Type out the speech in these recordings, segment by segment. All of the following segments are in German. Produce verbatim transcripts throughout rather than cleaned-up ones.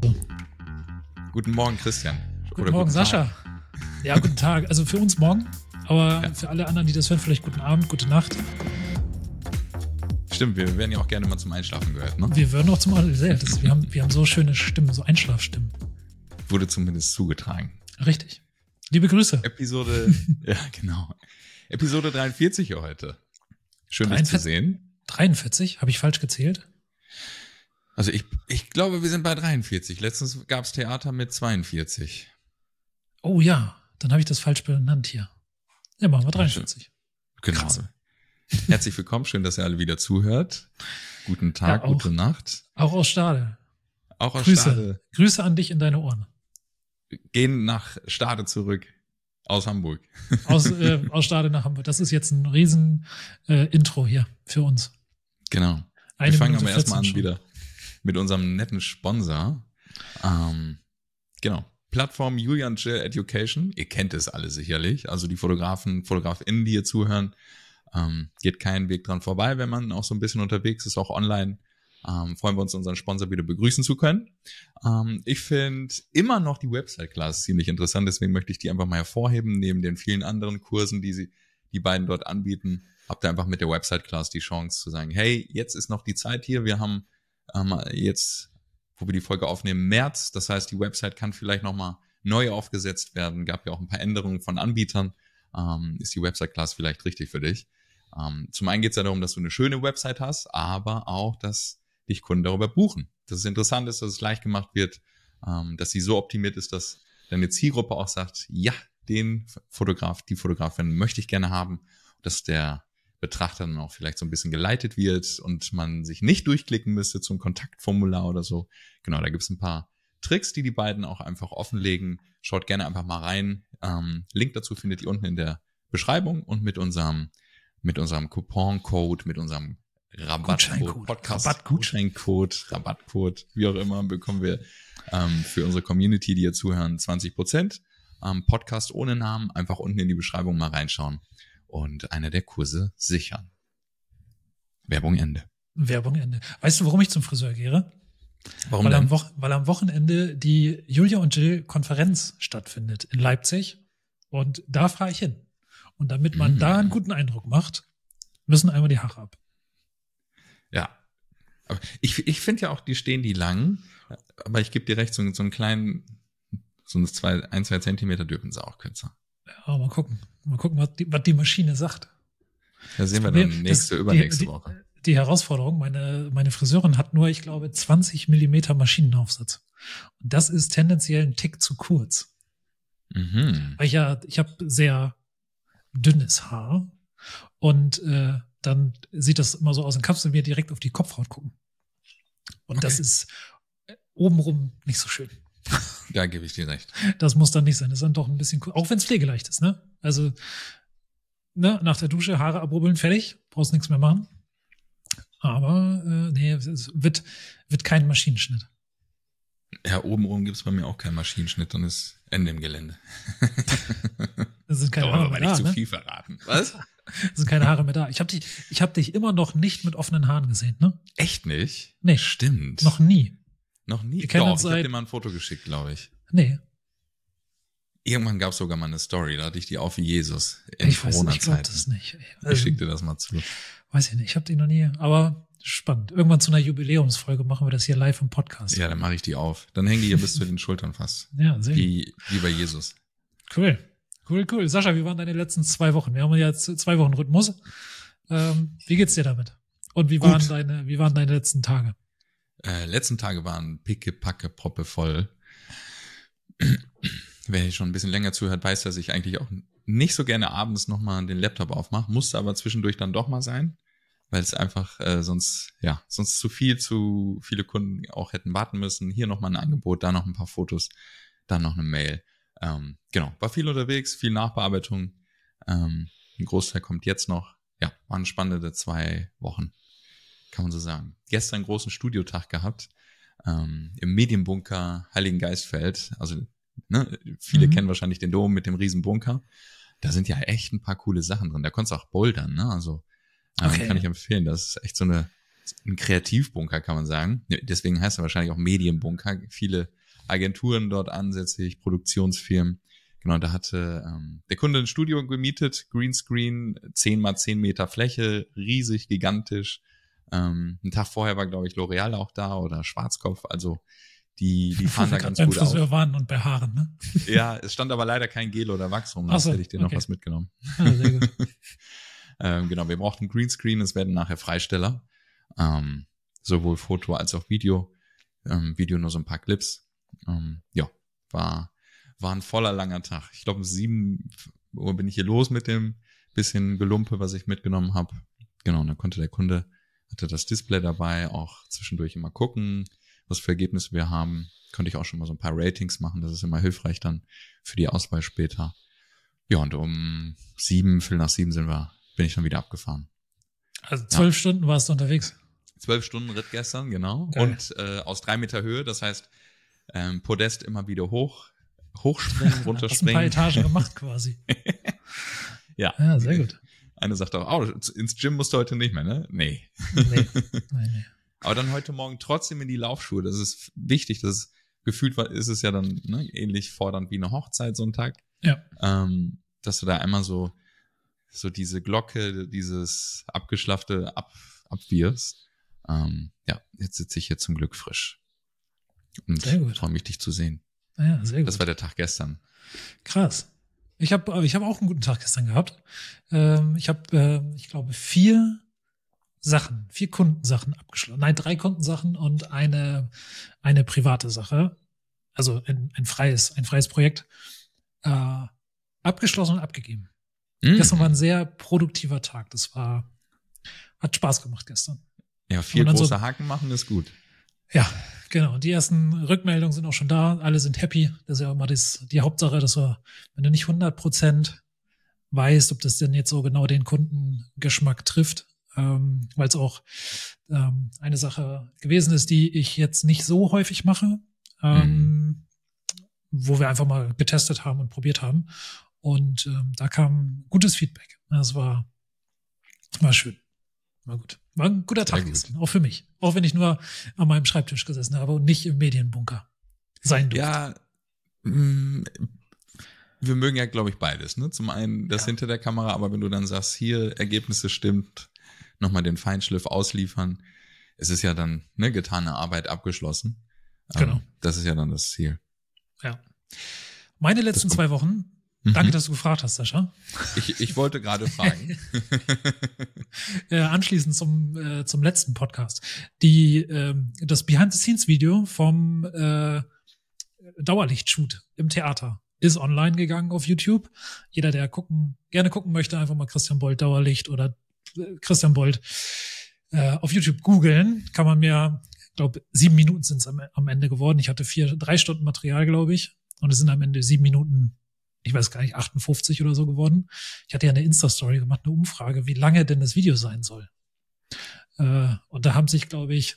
Guten Morgen, Christian. Guten Oder Morgen, guten Sascha. Ja, guten Tag. Also für uns morgen, aber ja. Für alle anderen, die das hören, vielleicht guten Abend, gute Nacht. Stimmt, wir werden ja auch gerne mal zum Einschlafen gehört, ne? Wir würden auch zum Einschlafen. Das, wir, haben, wir haben so schöne Stimmen, so Einschlafstimmen. Wurde zumindest zugetragen. Richtig. Liebe Grüße. Episode, ja genau. Episode dreiundvierzig hier heute. Schön, dich zu sehen. dreiundvierzig? Habe ich falsch gezählt? Also ich, ich glaube, wir sind bei dreiundvierzig. Letztens gab es Theater mit zweiundvierzig. Oh ja, dann habe ich das falsch benannt hier. Ja, machen wir dreiundvierzig. Genau. Krass. Herzlich willkommen, schön, dass ihr alle wieder zuhört. Guten Tag, ja, auch, gute Nacht. Auch aus Stade. Auch aus Grüße. Stade. Grüße an dich in deine Ohren. Gehen nach Stade zurück. Aus Hamburg. Aus, äh, aus Stade nach Hamburg. Das ist jetzt ein riesen äh, Intro hier für uns. Genau. Eine wir fangen Minute aber erstmal an schon. wieder mit unserem netten Sponsor. Ähm, genau. Plattform Julian Jill Education. Ihr kennt es alle sicherlich. Also die Fotografen, FotografInnen, die hier zuhören, ähm, geht kein Weg dran vorbei, wenn man auch so ein bisschen unterwegs ist, auch online. Ähm, freuen wir uns, unseren Sponsor wieder begrüßen zu können. Ähm, ich finde immer noch die Website-Class ziemlich interessant, deswegen möchte ich die einfach mal hervorheben, neben den vielen anderen Kursen, die sie, die beiden dort anbieten. Habt ihr einfach mit der Website-Class die Chance zu sagen, hey, jetzt ist noch die Zeit hier, wir haben ähm, jetzt, wo wir die Folge aufnehmen, März, das heißt, die Website kann vielleicht nochmal neu aufgesetzt werden, gab ja auch ein paar Änderungen von Anbietern, ähm, ist die Website-Class vielleicht richtig für dich. Ähm, zum einen geht es ja darum, dass du eine schöne Website hast, aber auch, dass dich Kunden darüber buchen. Dass es interessant ist, dass es leicht gemacht wird, ähm, dass sie so optimiert ist, dass deine Zielgruppe auch sagt, ja, den Fotograf, die Fotografin möchte ich gerne haben, dass der Betrachter dann auch vielleicht so ein bisschen geleitet wird und man sich nicht durchklicken müsste zum Kontaktformular oder so. Genau, da gibt es ein paar Tricks, die die beiden auch einfach offenlegen. Schaut gerne einfach mal rein. Ähm, Link dazu findet ihr unten in der Beschreibung und mit unserem mit unserem Couponcode, mit unserem Rabattcode, Podcast, Rabattcode. Gutscheincode, Rabattcode, wie auch immer, bekommen wir ähm, für unsere Community, die hier zuhören, zwanzig Prozent. Ähm, Podcast ohne Namen, einfach unten in die Beschreibung mal reinschauen und einer der Kurse sichern. Werbung Ende. Werbung Ende. Weißt du, warum ich zum Friseur gehe? Warum weil denn? Am Wo- weil am Wochenende die Julia und Jill Konferenz stattfindet in Leipzig und da fahre ich hin. Und damit man mm. da einen guten Eindruck macht, müssen einmal die Haare ab. Ja, aber ich, ich finde ja auch, die stehen die lang, aber ich gebe dir recht, so, so einen kleinen, so ein, zwei, ein, zwei Zentimeter dürfen sie auch kürzer. Ja, mal gucken. Mal gucken, was die, was die Maschine sagt. Da sehen das wir Problem, dann nächste, das, übernächste die, Woche. Die, die Herausforderung, meine, meine Friseurin hat nur, ich glaube, zwanzig Millimeter Maschinenaufsatz. Und das ist tendenziell ein Tick zu kurz. Mhm. Weil ich ja, ich habe sehr dünnes Haar und äh, dann sieht das immer so aus, dann kannst du mir direkt auf die Kopfhaut gucken. Und okay. Das ist obenrum nicht so schön. Da gebe ich dir recht. Das muss dann nicht sein. Das ist dann doch ein bisschen cool. Auch wenn es pflegeleicht ist, ne? Also, ne, nach der Dusche, Haare abrubbeln, fertig. Brauchst nichts mehr machen. Aber, äh, nee, es wird, wird kein Maschinenschnitt. Ja, obenrum gibt es bei mir auch keinen Maschinenschnitt, dann ist Ende im Gelände. Das sind keine Haare Haare aber mehr nicht da, zu ne? viel verraten. Was? Es sind keine Haare mehr da. Ich habe dich, ich hab dich immer noch nicht mit offenen Haaren gesehen, ne? Echt nicht? Nee. Stimmt. Noch nie. Noch nie? Wir kennen Doch, uns ich habe seit- dir mal ein Foto geschickt, glaube ich. Nee. Irgendwann gab es sogar mal eine Story, da hatte ich die auf wie Jesus in Ich weiß nicht, ich glaube Corona-Zeiten. das nicht. Ich Also, schick dir das mal zu. weiß ich nicht, ich habe die noch nie, aber spannend. Irgendwann zu einer Jubiläumsfolge machen wir das hier live im Podcast. Ja, dann mache ich die auf. Dann hängen die hier bis zu den Schultern fast. Ja, sehr gut. Wie, wie bei Jesus. Cool. Cool, cool. Sascha, wie waren deine letzten zwei Wochen? Wir haben ja jetzt zwei Wochen Rhythmus. Ähm, wie geht's dir damit? Und wie Gut. waren deine, wie waren deine letzten Tage? Äh, letzten Tage waren picke, packe, proppe voll. Wer hier schon ein bisschen länger zuhört, weiß, dass ich eigentlich auch nicht so gerne abends nochmal den Laptop aufmache, musste aber zwischendurch dann doch mal sein, weil es einfach äh, sonst, ja, sonst zu viel, zu viele Kunden auch hätten warten müssen. Hier nochmal ein Angebot, da noch ein paar Fotos, dann noch eine Mail. Ähm, genau, war viel unterwegs, viel Nachbearbeitung. Ähm, ein Großteil kommt jetzt noch. Ja, waren spannende zwei Wochen, kann man so sagen. Gestern einen großen Studiotag gehabt, ähm, im Medienbunker Heiligengeistfeld. Also, ne, viele Mhm. kennen wahrscheinlich den Dom mit dem riesen Bunker. Da sind ja echt ein paar coole Sachen drin. Da konntest du auch bouldern, ne? Also, ähm, Okay. kann ich empfehlen. Das ist echt so eine ein Kreativbunker, kann man sagen. Deswegen heißt er wahrscheinlich auch Medienbunker. Viele Agenturen dort ansässig, Produktionsfirmen. Genau, da hatte ähm, der Kunde ein Studio gemietet, Greenscreen, zehn mal zehn Meter Fläche, riesig, gigantisch. Ähm, einen Tag vorher war, glaube ich, L'Oreal auch da oder Schwarzkopf. Also die, die fahren da ganz beim gut Friseur auf. waren und bei Haaren, ne? Ja, es stand aber leider kein Gel oder Wachs rum, Ach sonst so, hätte ich dir okay. noch was mitgenommen. Ah, sehr gut. ähm, genau, wir brauchten Greenscreen, es werden nachher Freisteller. Ähm, sowohl Foto als auch Video. Ähm, Video nur so ein paar Clips. Ähm, ja, war, war ein voller langer Tag. Ich glaube, um sieben Uhr bin ich hier los mit dem bisschen Gelumpe, was ich mitgenommen habe. Genau, und dann konnte der Kunde, hatte das Display dabei, auch zwischendurch immer gucken, was für Ergebnisse wir haben. Konnte ich auch schon mal so ein paar Ratings machen. Das ist immer hilfreich dann für die Auswahl später. Ja, und um sieben, Viertel nach sieben sind wir, bin ich dann wieder abgefahren. Also zwölf ja. Stunden warst du unterwegs. Zwölf Stunden Ritt gestern, genau. Geil. Und äh, aus drei Meter Höhe, das heißt ähm, Podest immer wieder hoch, hochspringen, runterspringen. Hast ein paar Etagen gemacht quasi. Ja. Ja, sehr gut. Eine sagt auch, oh, ins Gym musst du heute nicht mehr, ne? Nee. Nee, nee, nee. Aber dann heute Morgen trotzdem in die Laufschuhe. Das ist wichtig. Das ist, gefühlt ist es ja dann ne, ähnlich fordernd wie eine Hochzeit so ein Tag. Ja. Ähm, dass du da einmal so, so diese Glocke, dieses abgeschlaffte ab, abwirfst. Ähm, ja, jetzt sitze ich hier zum Glück frisch. Und freue mich, dich zu sehen. Ja, sehr gut. Das war der Tag gestern. Krass. Ich habe ich hab auch einen guten Tag gestern gehabt. Ähm, ich habe, äh, ich glaube, vier Sachen, vier Kundensachen abgeschlossen. Nein, drei Kundensachen und eine, eine private Sache. Also ein, ein freies, ein freies Projekt. Äh, abgeschlossen und abgegeben. Mhm. Gestern war ein sehr produktiver Tag. Das war, hat Spaß gemacht gestern. Ja, vier große so, Haken machen ist gut. Ja, genau. Die ersten Rückmeldungen sind auch schon da. Alle sind happy. Das ist ja immer das, die Hauptsache, dass du, wenn du nicht hundert Prozent weißt, ob das denn jetzt so genau den Kundengeschmack trifft, ähm, weil es auch ähm, eine Sache gewesen ist, die ich jetzt nicht so häufig mache, ähm, mhm. wo wir einfach mal getestet haben und probiert haben. Und ähm, da kam gutes Feedback. Das war, war schön. War gut. War ein guter Tag gestern, auch für mich. Auch wenn ich nur an meinem Schreibtisch gesessen habe und nicht im Medienbunker sein durfte. Ja, mh, wir mögen ja, glaube ich, beides. Ne? Zum einen das ja. hinter der Kamera, aber wenn du dann sagst, hier, Ergebnisse stimmt, nochmal den Feinschliff ausliefern, es ist ja dann ne, getane Arbeit abgeschlossen. Genau. Ähm, das ist ja dann das Ziel. Ja. Meine letzten zwei Wochen, mhm. danke, dass du gefragt hast, Sascha. Ich, ich wollte gerade fragen. äh, anschließend zum, äh, zum letzten Podcast. Die, äh, das Behind-the-Scenes-Video vom äh, Dauerlichtshoot im Theater ist online gegangen auf YouTube. Jeder, der gucken, gerne gucken möchte, einfach mal Christian Bold Dauerlicht oder äh, Christian Bold äh, auf YouTube googeln. Kann man mir, ich glaube, sieben Minuten sind es am, am Ende geworden. Ich hatte vier, drei Stunden Material, glaube ich. Und es sind am Ende sieben Minuten, ich weiß gar nicht, achtundfünfzig oder so geworden. Ich hatte ja eine Insta-Story gemacht, eine Umfrage, wie lange denn das Video sein soll. Äh, und da haben sich, glaube ich,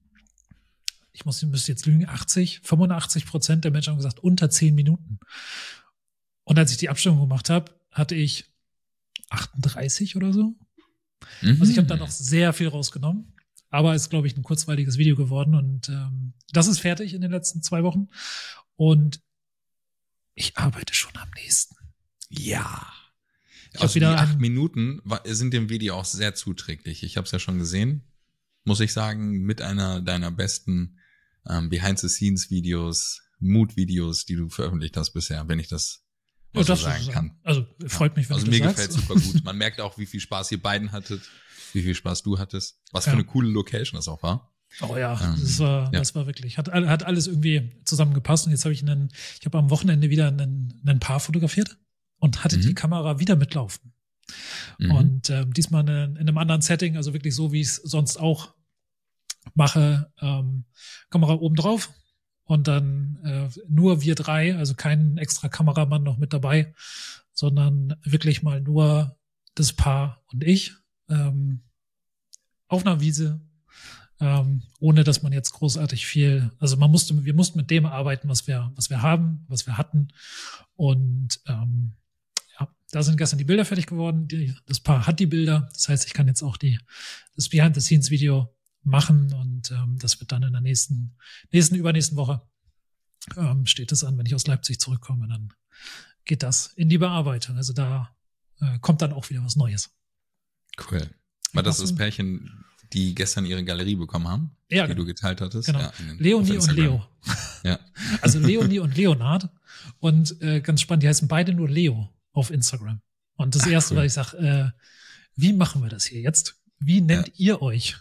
ich muss, müsste jetzt lügen, achtzig, fünfundachtzig Prozent der Menschen haben gesagt, unter zehn Minuten. Und als ich die Abstimmung gemacht habe, hatte ich achtunddreißig oder so. Mhm. Also ich habe da noch sehr viel rausgenommen. Aber es ist, glaube ich, ein kurzweiliges Video geworden. Und ähm, das ist fertig in den letzten zwei Wochen. Und ich arbeite schon am nächsten. Ja. Ich also wieder die acht Minuten sind dem Video auch sehr zuträglich. Ich habe es ja schon gesehen, muss ich sagen, mit einer deiner besten ähm, Behind-the-Scenes-Videos, Mood-Videos, die du veröffentlicht hast bisher, wenn ich das ja, so sagen so kann. Also freut mich, wenn also du das sagst. Also mir gefällt super gut. Man merkt auch, wie viel Spaß ihr beiden hattet, wie viel Spaß du hattest, was für ja. eine coole Location das auch war. Oh ja, ähm, das war, ja. das war wirklich, hat, hat alles irgendwie zusammengepasst. Und jetzt habe ich einen, ich habe am Wochenende wieder einen, einen Paar fotografiert und hatte mhm. die Kamera wieder mitlaufen. Mhm. Und ähm, diesmal in, in einem anderen Setting, also wirklich so, wie ich es sonst auch mache, ähm, Kamera oben drauf und dann äh, nur wir drei, also kein extra Kameramann noch mit dabei, sondern wirklich mal nur das Paar und ich ähm, auf einer Wiese, ähm, ohne dass man jetzt großartig viel, also man musste, wir mussten mit dem arbeiten, was wir, was wir haben, was wir hatten und ähm, ja, da sind gestern die Bilder fertig geworden. Die, das Paar hat die Bilder, das heißt, ich kann jetzt auch die das Behind-the-Scenes-Video machen und ähm, das wird dann in der nächsten, nächsten, übernächsten Woche ähm, steht es an, wenn ich aus Leipzig zurückkomme, dann geht das in die Bearbeitung. Also da äh, kommt dann auch wieder was Neues. Cool. War das das Pärchen, die gestern ihre Galerie bekommen haben, ja, die genau. du geteilt hattest? Genau. Ja, den, Leonie und Leo. Ja. Also Leonie und Leonard. Und äh, ganz spannend, die heißen beide nur Leo auf Instagram. Und das Ach, Erste, cool. was ich sage, äh, wie machen wir das hier jetzt? Wie nennt ja. ihr euch?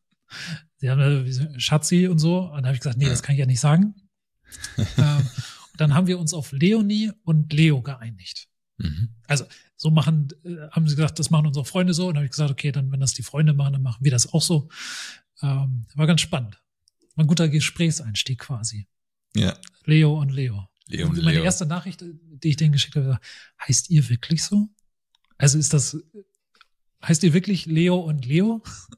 Sie haben äh, Schatzi und so. Und da habe ich gesagt, nee, ja. das kann ich ja nicht sagen. ähm, dann haben wir uns auf Leonie und Leo geeinigt. Mhm. Also so machen, äh, haben sie gesagt, das machen unsere Freunde so. Und dann habe ich gesagt, okay, dann wenn das die Freunde machen, dann machen wir das auch so. Ähm, war ganz spannend. War ein guter Gesprächseinstieg quasi. Ja. Leo und Leo. Leo und Meine Leo. erste Nachricht, die ich denen geschickt habe, war, heißt ihr wirklich so? Also ist das, heißt ihr wirklich Leo und Leo?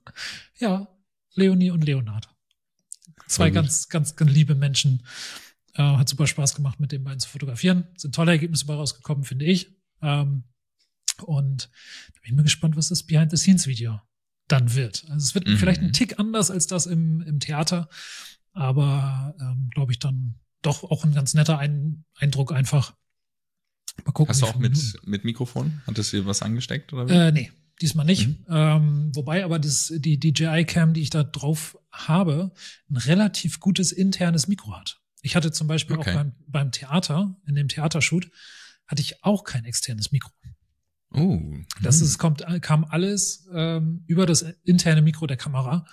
Ja, Leonie und Leonard. Zwei ganz, ganz, ganz liebe Menschen. Äh, hat super Spaß gemacht, mit den beiden zu fotografieren. Sind tolle Ergebnisse bei rausgekommen, finde ich. Ähm, und da bin ich mal gespannt, was das Behind-the-Scenes-Video dann wird. Also es wird mhm. vielleicht ein Tick anders als das im, im Theater, aber ähm, glaube ich dann doch auch ein ganz netter ein Eindruck einfach. Mal gucken. Hast du auch mit, mit Mikrofon? Hattest du dir was angesteckt? Oder wie? Äh, nee, diesmal nicht. Mhm. Ähm, wobei aber das, die D J I-Cam, die ich da drauf habe, ein relativ gutes internes Mikro hat. Ich hatte zum Beispiel okay. auch beim, beim Theater, in dem Theatershoot, hatte ich auch kein externes Mikro. Oh. Das ist, kommt, kam alles ähm, über das interne Mikro der Kamera.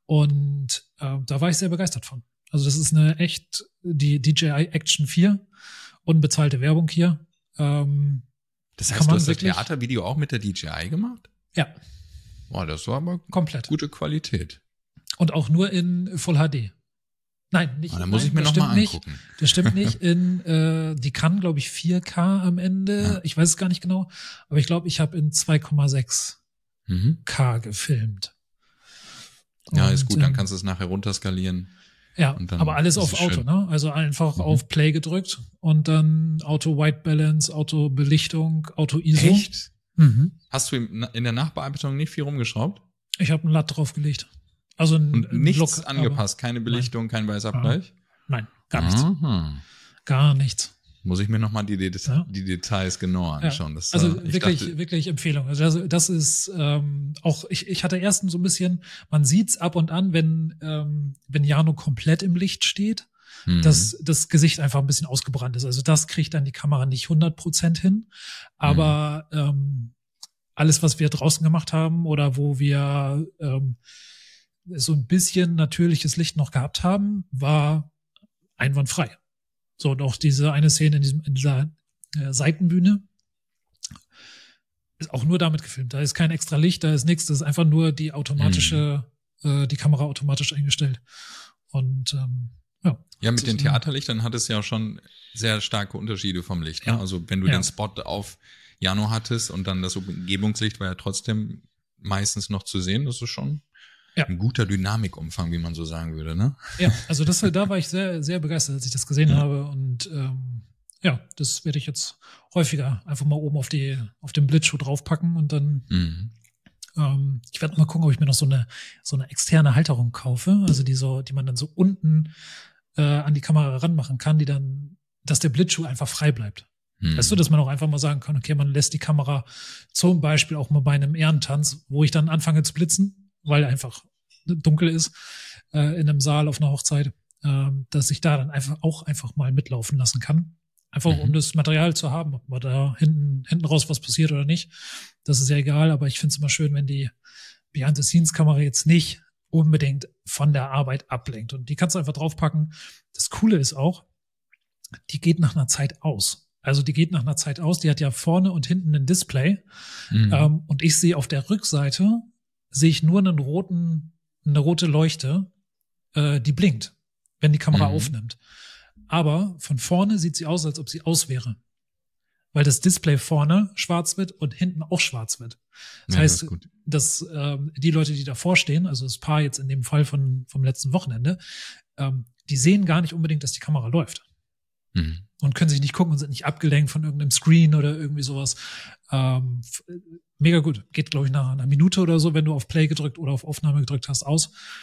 Und äh, da war ich sehr begeistert von. Also das ist eine echt, die D J I Action vier, unbezahlte Werbung hier. Ähm, das heißt, du hast das Theatervideo auch mit der D J I gemacht? Ja. Boah, das war aber komplett gute Qualität. Und auch nur in Full H D. Nein, nicht. Oh, dann muss nein, ich mir noch mal angucken. Nicht. Das stimmt nicht. In, äh, die kann, glaube ich, vier K am Ende. Ja. Ich weiß es gar nicht genau. Aber ich glaube, ich habe in zwei Komma sechs mhm. K gefilmt. Ja, ist gut. Dann kannst du es nachher runterskalieren. Ja, aber alles auf Auto, schön. Ne? Also einfach mhm. auf Play gedrückt und dann Auto White Balance, Auto Belichtung, Auto I S O. Echt? Mhm. Hast du in der Nachbearbeitung nicht viel rumgeschraubt? Ich habe einen Latt draufgelegt. Also ein, und nichts Look, angepasst, keine Belichtung, nein. kein Weißabgleich? Nein, gar nichts. Aha. Gar nichts. Muss ich mir nochmal die, Det- ja. die Details genauer anschauen. Ja. Das, also äh, wirklich, dachte, wirklich Empfehlung. Also das, das ist ähm, auch, ich, ich hatte erst so ein bisschen, man sieht's ab und an, wenn, ähm, wenn Jano komplett im Licht steht, mhm. dass das Gesicht einfach ein bisschen ausgebrannt ist. Also das kriegt dann die Kamera nicht hundert Prozent hin. Aber mhm. ähm, alles, was wir draußen gemacht haben oder wo wir ähm, so ein bisschen natürliches Licht noch gehabt haben, war einwandfrei. So, und auch diese eine Szene in, diesem, in dieser äh, Seitenbühne ist auch nur damit gefilmt. Da ist kein extra Licht, da ist nichts, das ist einfach nur die automatische, mhm. äh, die Kamera automatisch eingestellt. Und ähm, ja. Ja, mit den Theaterlichtern hat es ja schon sehr starke Unterschiede vom Licht. Ne? Ja. Also wenn du ja. den Spot auf Jano hattest und dann das Umgebungslicht war ja trotzdem meistens noch zu sehen, das ist schon ja. ein guter Dynamikumfang, wie man so sagen würde, ne? Ja, also das, da war ich sehr, sehr begeistert, als ich das gesehen ja. habe. Und ähm, ja, das werde ich jetzt häufiger einfach mal oben auf die, auf den Blitzschuh draufpacken und dann mhm. ähm, ich werde mal gucken, ob ich mir noch so eine, so eine externe Halterung kaufe, also die so, die man dann so unten äh, an die Kamera ranmachen kann, die dann, dass der Blitzschuh einfach frei bleibt. Mhm. Weißt du, dass man auch einfach mal sagen kann, okay, man lässt die Kamera zum Beispiel auch mal bei einem Ehrentanz, wo ich dann anfange zu blitzen, weil einfach dunkel ist, äh, in einem Saal auf einer Hochzeit, äh, dass ich da dann einfach auch einfach mal mitlaufen lassen kann. Einfach mhm. um das Material zu haben, ob man da hinten, hinten raus was passiert oder nicht. Das ist ja egal, aber ich finde es immer schön, wenn die Behind-the-Scenes-Kamera jetzt nicht unbedingt von der Arbeit ablenkt. Und die kannst du einfach draufpacken. Das Coole ist auch, die geht nach einer Zeit aus. Also die geht nach einer Zeit aus, die hat ja vorne und hinten ein Display. Mhm. Ähm, und ich sehe auf der Rückseite, sehe ich nur einen roten, eine rote Leuchte, äh, die blinkt, wenn die Kamera mhm. aufnimmt. Aber von vorne sieht sie aus, als ob sie aus wäre. Weil das Display vorne schwarz wird und hinten auch schwarz wird. Das ja, heißt, das dass ähm, die Leute, die davor stehen, also das Paar jetzt in dem Fall von vom letzten Wochenende, ähm, die sehen gar nicht unbedingt, dass die Kamera läuft. Mhm. Und können sich nicht gucken und sind nicht abgelenkt von irgendeinem Screen oder irgendwie sowas. Ähm, mega gut. Geht, glaube ich, nach einer Minute oder so, wenn du auf Play gedrückt oder auf Aufnahme gedrückt hast, aus.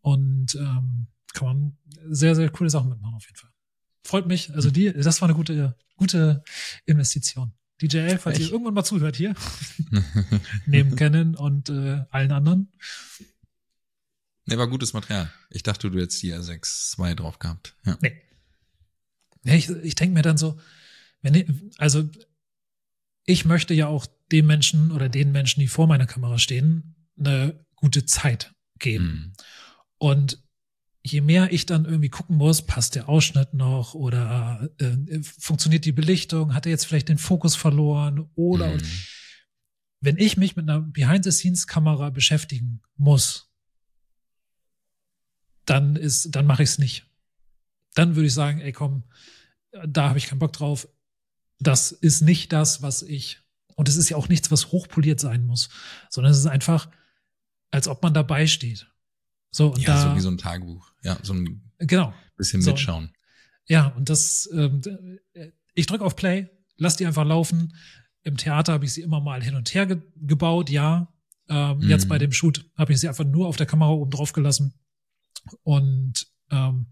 Und ähm, kann man sehr, sehr coole Sachen mitmachen auf jeden Fall. Freut mich. Also die, das war eine gute, gute Investition. D J L, falls Echt? ihr irgendwann mal zuhört hier, neben Canon und äh, allen anderen. Ne, war gutes Material. Ich dachte, du hättest die R sechs zwei drauf gehabt. Ja. Nee. nee ich ich denke mir dann so, wenn ich, also ich möchte ja auch den Menschen oder den Menschen, die vor meiner Kamera stehen, eine gute Zeit geben. Mhm. Und je mehr ich dann irgendwie gucken muss, passt der Ausschnitt noch oder äh, funktioniert die Belichtung, hat er jetzt vielleicht den Fokus verloren oder Mhm. wenn ich mich mit einer Behind-the-Scenes-Kamera beschäftigen muss, dann ist, dann mache ich es nicht. Dann würde ich sagen, ey komm, da habe ich keinen Bock drauf. Das ist nicht das, was ich, und es ist ja auch nichts, was hochpoliert sein muss, sondern es ist einfach, als ob man dabei steht. So, und Ja, da, so wie so ein Tagebuch. Ja, so ein genau. bisschen So. mitschauen. Ja, und das, ähm, ich drücke auf Play, lass die einfach laufen. Im Theater habe ich sie immer mal hin und her ge- gebaut, ja. Ähm, Mhm. Jetzt bei dem Shoot habe ich sie einfach nur auf der Kamera oben drauf gelassen und ähm,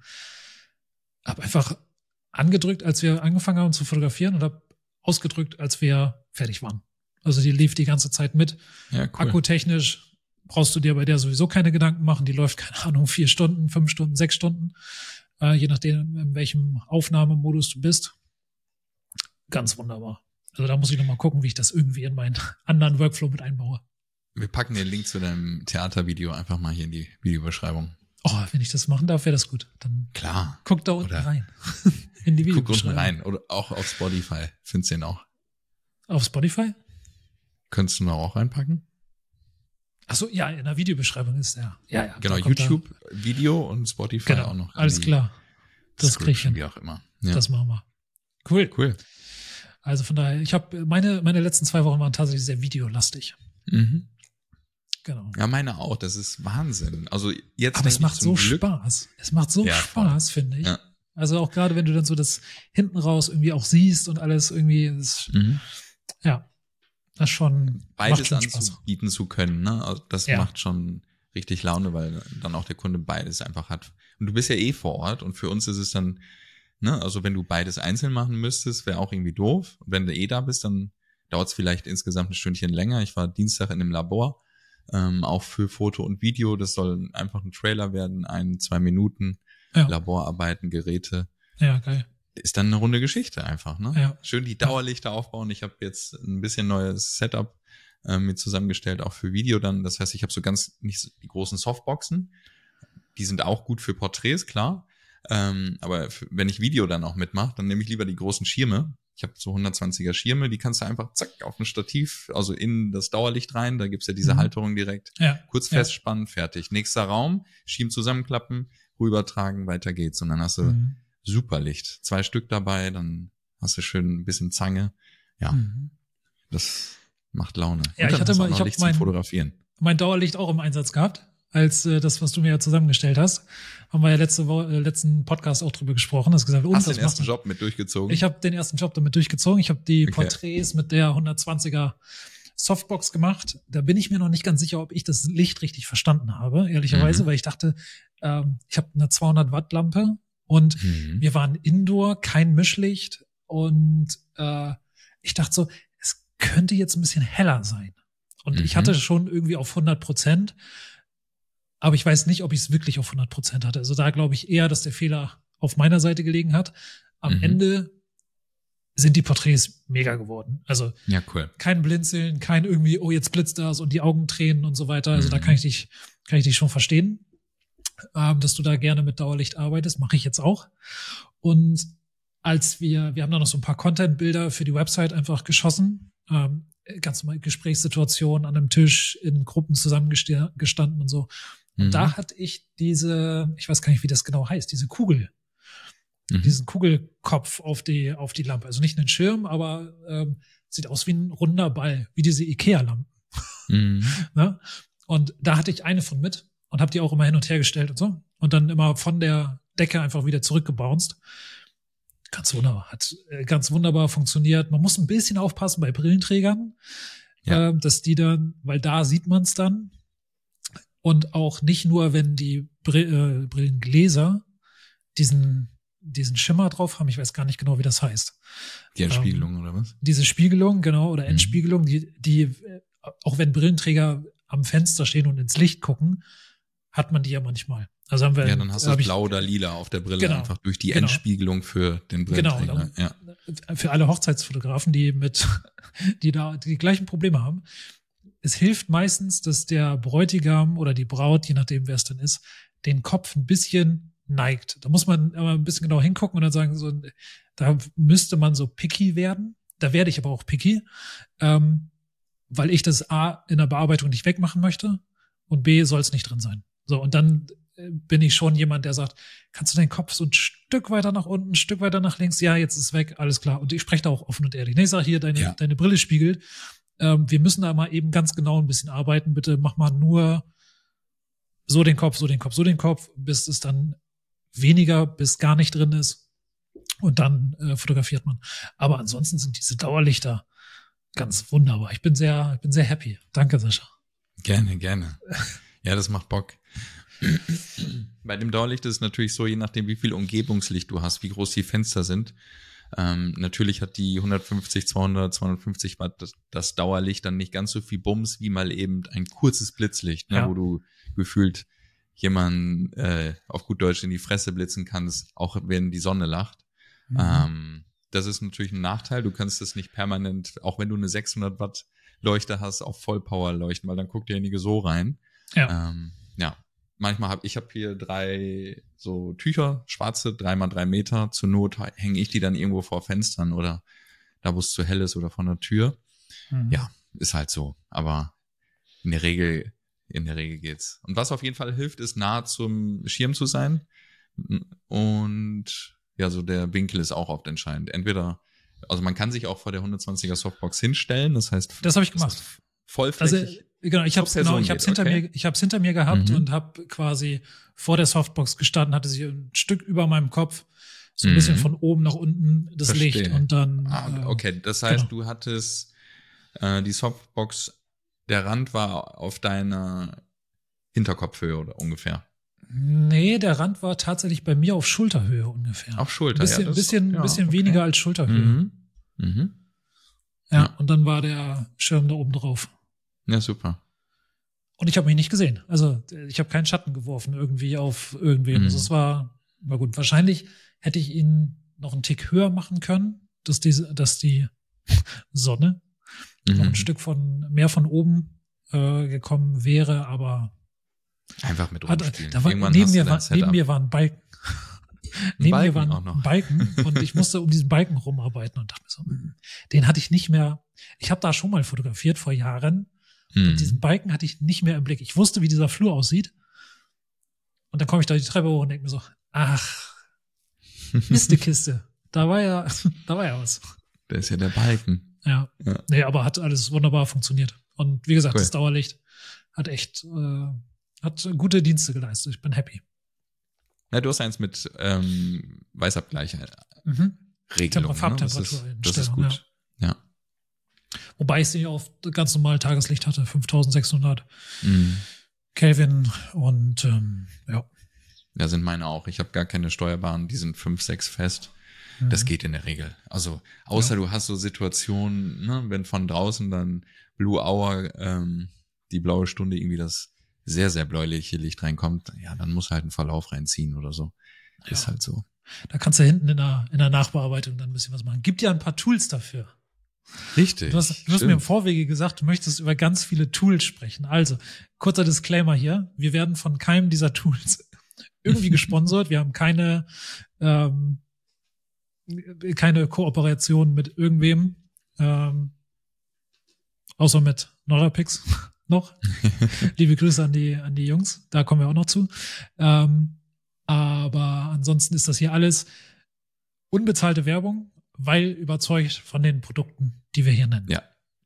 habe einfach angedrückt, als wir angefangen haben zu fotografieren und habe ausgedrückt, als wir fertig waren. Also die lief die ganze Zeit mit. Ja, cool. Akkutechnisch brauchst du dir bei der sowieso keine Gedanken machen. Die läuft, keine Ahnung, vier Stunden, fünf Stunden, sechs Stunden. Äh, je nachdem, in welchem Aufnahmemodus du bist. Ganz wunderbar. Also da muss ich nochmal gucken, wie ich das irgendwie in meinen anderen Workflow mit einbaue. Wir packen den Link zu deinem Theatervideo einfach mal hier in die Videobeschreibung. Oh, wenn ich das machen darf, wäre das gut. Dann Klar. guck da unten Oder rein. In die Guck unten Videobeschreibung. rein. Oder auch auf Spotify. Findest du den auch. Auf Spotify? Könntest du noch auch reinpacken? Achso, ja, in der Videobeschreibung ist der. Ja, ja. Genau, da kommt YouTube, Video und Da, Spotify genau, auch noch. alles die klar. Das krieg ich Description, hin. Wie auch immer. Ja. Das machen wir. Cool. Cool. Also von daher, ich habe meine meine letzten zwei Wochen waren tatsächlich sehr videolastig. Mhm. Genau. Ja, meine auch. Das ist Wahnsinn. Also jetzt Aber es denke macht ich zum so Glück, Spaß. Es macht so Ja, voll. Spaß, finde ich. Ja. Also auch gerade, wenn du dann so das hinten raus irgendwie auch siehst und alles irgendwie, das, Mhm. ja, das schon beides macht schon Spaß. anzubieten zu können. Ne? Also das Ja. macht schon richtig Laune, weil dann auch der Kunde beides einfach hat. Und du bist ja eh vor Ort und für uns ist es dann, ne, also wenn du beides einzeln machen müsstest, wäre auch irgendwie doof. Und wenn du eh da bist, dann dauert es vielleicht insgesamt ein Stündchen länger. Ich war Dienstag in einem Labor, ähm, auch für Foto und Video. Das soll einfach ein Trailer werden, ein, zwei Minuten, Ja. Laborarbeiten, Geräte. Ja, geil. Ist dann eine runde Geschichte einfach, ne? Ja. Schön die Dauerlichter aufbauen. Ich habe jetzt ein bisschen neues Setup äh, mir zusammengestellt, auch für Video dann. Das heißt, ich habe so ganz nicht so die großen Softboxen. Die sind auch gut für Porträts, klar. Ähm, aber für, wenn ich Video dann auch mitmache, dann nehme ich lieber die großen Schirme. Ich habe so hundertzwanziger Schirme, die kannst du einfach zack auf ein Stativ, also in das Dauerlicht rein. Da gibt's ja diese Mhm. Halterung direkt. Ja. Kurz Ja. festspannen, fertig. Nächster Raum, Schirm zusammenklappen, rübertragen, weiter geht's. Und dann hast du Mhm. super Licht. Zwei Stück dabei, dann hast du schön ein bisschen Zange. Ja, Mhm. das macht Laune. Ja, Und ich dann hatte hast du mal- auch noch ich hab Licht zum mein- Fotografieren. Mein Dauerlicht auch im Einsatz gehabt, als äh, das, was du mir ja zusammengestellt hast. Haben wir ja letzte Wo äh, letzten Podcast auch drüber gesprochen. Hast gesagt, und Hast du was den ersten machst du? Job mit durchgezogen? Ich habe den ersten Job damit durchgezogen. Ich habe die Okay. Porträts mit der hundertzwanziger Softbox gemacht. Da bin ich mir noch nicht ganz sicher, ob ich das Licht richtig verstanden habe, ehrlicherweise, Mhm. weil ich dachte, ähm, ich habe eine zweihundert Watt Lampe und Mhm. wir waren indoor, kein Mischlicht und äh, ich dachte so, es könnte jetzt ein bisschen heller sein. Und ich Mhm. hatte schon irgendwie auf hundert Prozent, aber ich weiß nicht, ob ich es wirklich auf hundert Prozent hatte. Also da glaube ich eher, dass der Fehler auf meiner Seite gelegen hat. Am Mhm. Ende sind die Porträts mega geworden. Also Ja, cool. kein Blinzeln, kein irgendwie, oh, jetzt blitzt das und die Augen tränen und so weiter. Also Mhm. da kann ich dich, kann ich dich schon verstehen, ähm, dass du da gerne mit Dauerlicht arbeitest. Mache ich jetzt auch. Und als wir, wir haben da noch so ein paar Content-Bilder für die Website einfach geschossen, ähm, ganz normal Gesprächssituationen an einem Tisch, in Gruppen zusammengestanden und so. Und Mhm. da hatte ich diese, ich weiß gar nicht, wie das genau heißt, diese Kugel, Mhm. diesen Kugelkopf auf die, auf die Lampe. Also nicht einen Schirm, aber ähm, sieht aus wie ein runder Ball, wie diese Ikea-Lampen. Mhm. Ne? Und da hatte ich eine von mit und habe die auch immer hin und her gestellt und so. Und dann immer von der Decke einfach wieder zurückgebounced. Ganz wunderbar. Hat äh, ganz wunderbar funktioniert. Man muss ein bisschen aufpassen bei Brillenträgern, Ja. äh, dass die dann, weil da sieht man es dann. Und auch nicht nur, wenn die Br- äh, Brillengläser diesen, diesen Schimmer drauf haben, ich weiß gar nicht genau, wie das heißt. Die Entspiegelung ähm, oder was? Diese Spiegelung, genau, oder Mhm. Entspiegelung, die, die, äh, auch wenn Brillenträger am Fenster stehen und ins Licht gucken, hat man die ja manchmal. Also haben wir, Ja, dann hast du hab es ich, blau oder lila auf der Brille, genau, einfach durch die genau. Entspiegelung für den Genau, Brillenträger. da, Ja. für alle Hochzeitsfotografen, die mit, die da die gleichen Probleme haben. Es hilft meistens, dass der Bräutigam oder die Braut, je nachdem wer es denn ist, den Kopf ein bisschen neigt. Da muss man aber ein bisschen genau hingucken und dann sagen, so, da müsste man so picky werden. Da werde ich aber auch picky, ähm, weil ich das A in der Bearbeitung nicht wegmachen möchte und B soll es nicht drin sein. So, und dann bin ich schon jemand, der sagt, kannst du deinen Kopf so ein Stück weiter nach unten, ein Stück weiter nach links? Ja, jetzt ist es weg, alles klar. Und ich spreche da auch offen und ehrlich. Nee, ich sage hier, deine, Ja. deine Brille spiegelt. Ähm, wir müssen da mal eben ganz genau ein bisschen arbeiten. Bitte mach mal nur so den Kopf, so den Kopf, so den Kopf, bis es dann weniger, bis gar nicht drin ist. Und dann äh, fotografiert man. Aber ansonsten sind diese Dauerlichter ganz wunderbar. Ich bin sehr, ich bin sehr happy. Danke, Sascha. Gerne, gerne. Ja, das macht Bock. Bei dem Dauerlicht ist es natürlich so, je nachdem, wie viel Umgebungslicht du hast, wie groß die Fenster sind. Ähm, natürlich hat die hundertfünfzig, zweihundert, zweihundertfünfzig Watt das, das Dauerlicht dann nicht ganz so viel Bums wie mal eben ein kurzes Blitzlicht, ne, Ja. wo du gefühlt jemanden äh, auf gut Deutsch in die Fresse blitzen kannst, auch wenn die Sonne lacht. Mhm. Ähm, das ist natürlich ein Nachteil. Du kannst das nicht permanent, auch wenn du eine sechshundert Watt Leuchte hast, auf Vollpower leuchten, weil dann guckt derjenige so rein. Ja. Ähm, ja. Manchmal habe ich hab hier drei so Tücher, schwarze, drei mal drei Meter. Zur Not hänge ich die dann irgendwo vor Fenstern oder da, wo es zu hell ist oder vor der Tür. Mhm. Ja, ist halt so. Aber in der Regel, in der Regel geht's. Und was auf jeden Fall hilft, ist nah zum Schirm zu sein. Und ja, so der Winkel ist auch oft entscheidend. Entweder, also man kann sich auch vor der hundertzwanziger Softbox hinstellen. Das heißt, Das habe ich gemacht. Vollflächig. Also genau, ich habe es genau, ich habe es hinter okay. mir, ich habe es hinter mir gehabt Mhm. und habe quasi vor der Softbox gestanden, hatte sie ein Stück über meinem Kopf, so ein Mhm. bisschen von oben nach unten das Verstehe. Licht und dann. Ah, äh, okay, das heißt, genau. du hattest äh, die Softbox, der Rand war auf deiner Hinterkopfhöhe oder ungefähr. Nee, der Rand war tatsächlich bei mir auf Schulterhöhe ungefähr. Auf Schulter, ein bisschen, ja. Das, bisschen, ja, bisschen okay. weniger als Schulterhöhe. Mhm. Mhm. Ja, Ja. und dann war der Schirm da oben drauf. Ja, super. Und ich habe mich nicht gesehen. Also ich habe keinen Schatten geworfen irgendwie auf irgendwen. Mhm. Also es war, war gut. Wahrscheinlich hätte ich ihn noch einen Tick höher machen können, dass die, dass die Sonne Mhm. noch ein Stück von mehr von oben äh, gekommen wäre, aber Einfach mit hat, rumspielen. da war, Irgendwann neben, hast mir du war, dein neben Setup. mir war ein Balken. Ein neben Balken mir war ein auch noch. Balken und ich musste um diesen Balken rumarbeiten und dachte mir so, hm, den hatte ich nicht mehr. Ich habe da schon mal fotografiert vor Jahren. Mhm. Und diesen Balken hatte ich nicht mehr im Blick. Ich wusste, wie dieser Flur aussieht. Und dann komme ich da die Treppe hoch und denke mir so, ach, Mistekiste. Da war ja, da war ja was. Da ist ja der Balken. Ja. Ja. Nee, aber hat alles wunderbar funktioniert. Und wie gesagt, Cool. das Dauerlicht hat echt, äh, hat gute Dienste geleistet. Ich bin happy. Ja, du hast eins mit ähm, Weißabgleich. Mhm. Regelung. Temper- Ne? Das ist, Farbtemperatur das ist Einstellung, gut. Ja. Wobei ich sie auf ganz normal Tageslicht hatte, fünftausendsechshundert Mhm. Kelvin und ähm, ja. Da sind meine auch. Ich habe gar keine steuerbaren, die sind fünf, sechs fest. Das Mhm. geht in der Regel. Also, außer Ja. du hast so Situationen, ne, wenn von draußen dann Blue Hour, ähm, die blaue Stunde irgendwie das sehr, sehr bläuliche Licht reinkommt, ja, dann muss halt ein Verlauf reinziehen oder so. Ist Ja. halt so. Da kannst du hinten in der, in der Nachbearbeitung dann ein bisschen was machen. Gibt ja ein paar Tools dafür. Richtig. Du hast, du hast mir im Vorwege gesagt, du möchtest über ganz viele Tools sprechen. Also, kurzer Disclaimer hier. Wir werden von keinem dieser Tools irgendwie gesponsert. Wir haben keine, ähm, keine Kooperation mit irgendwem, ähm, außer mit Norapix noch. Liebe Grüße an die, an die Jungs. Da kommen wir auch noch zu. Ähm, aber ansonsten ist das hier alles unbezahlte Werbung, weil überzeugt von den Produkten, die wir hier nennen. Ja.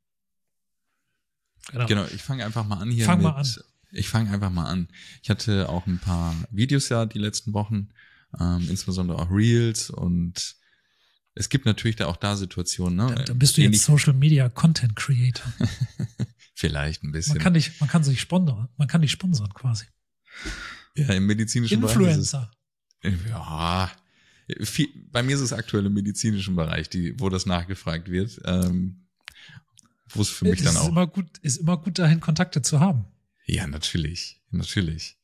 Genau. Genau, ich fange einfach mal an hier Fang mit. mal an. Ich fange einfach mal an. Ich hatte auch ein paar Videos ja die letzten Wochen, ähm, insbesondere auch Reels, und es gibt natürlich da auch da Situationen, ne? Dann, dann bist du Ähnlich- jetzt Social Media Content Creator. Vielleicht ein bisschen. Man kann dich, man kann sich sponsern, man kann dich sponsern quasi. Ja, im medizinischen Influencer. Bereich. Influencer. Ja. Viel, bei mir ist es aktuell im medizinischen Bereich, die, wo das nachgefragt wird, ähm, wo es für mich es dann ist auch. Immer gut, ist immer gut, dahin Kontakte zu haben. Ja, natürlich, natürlich.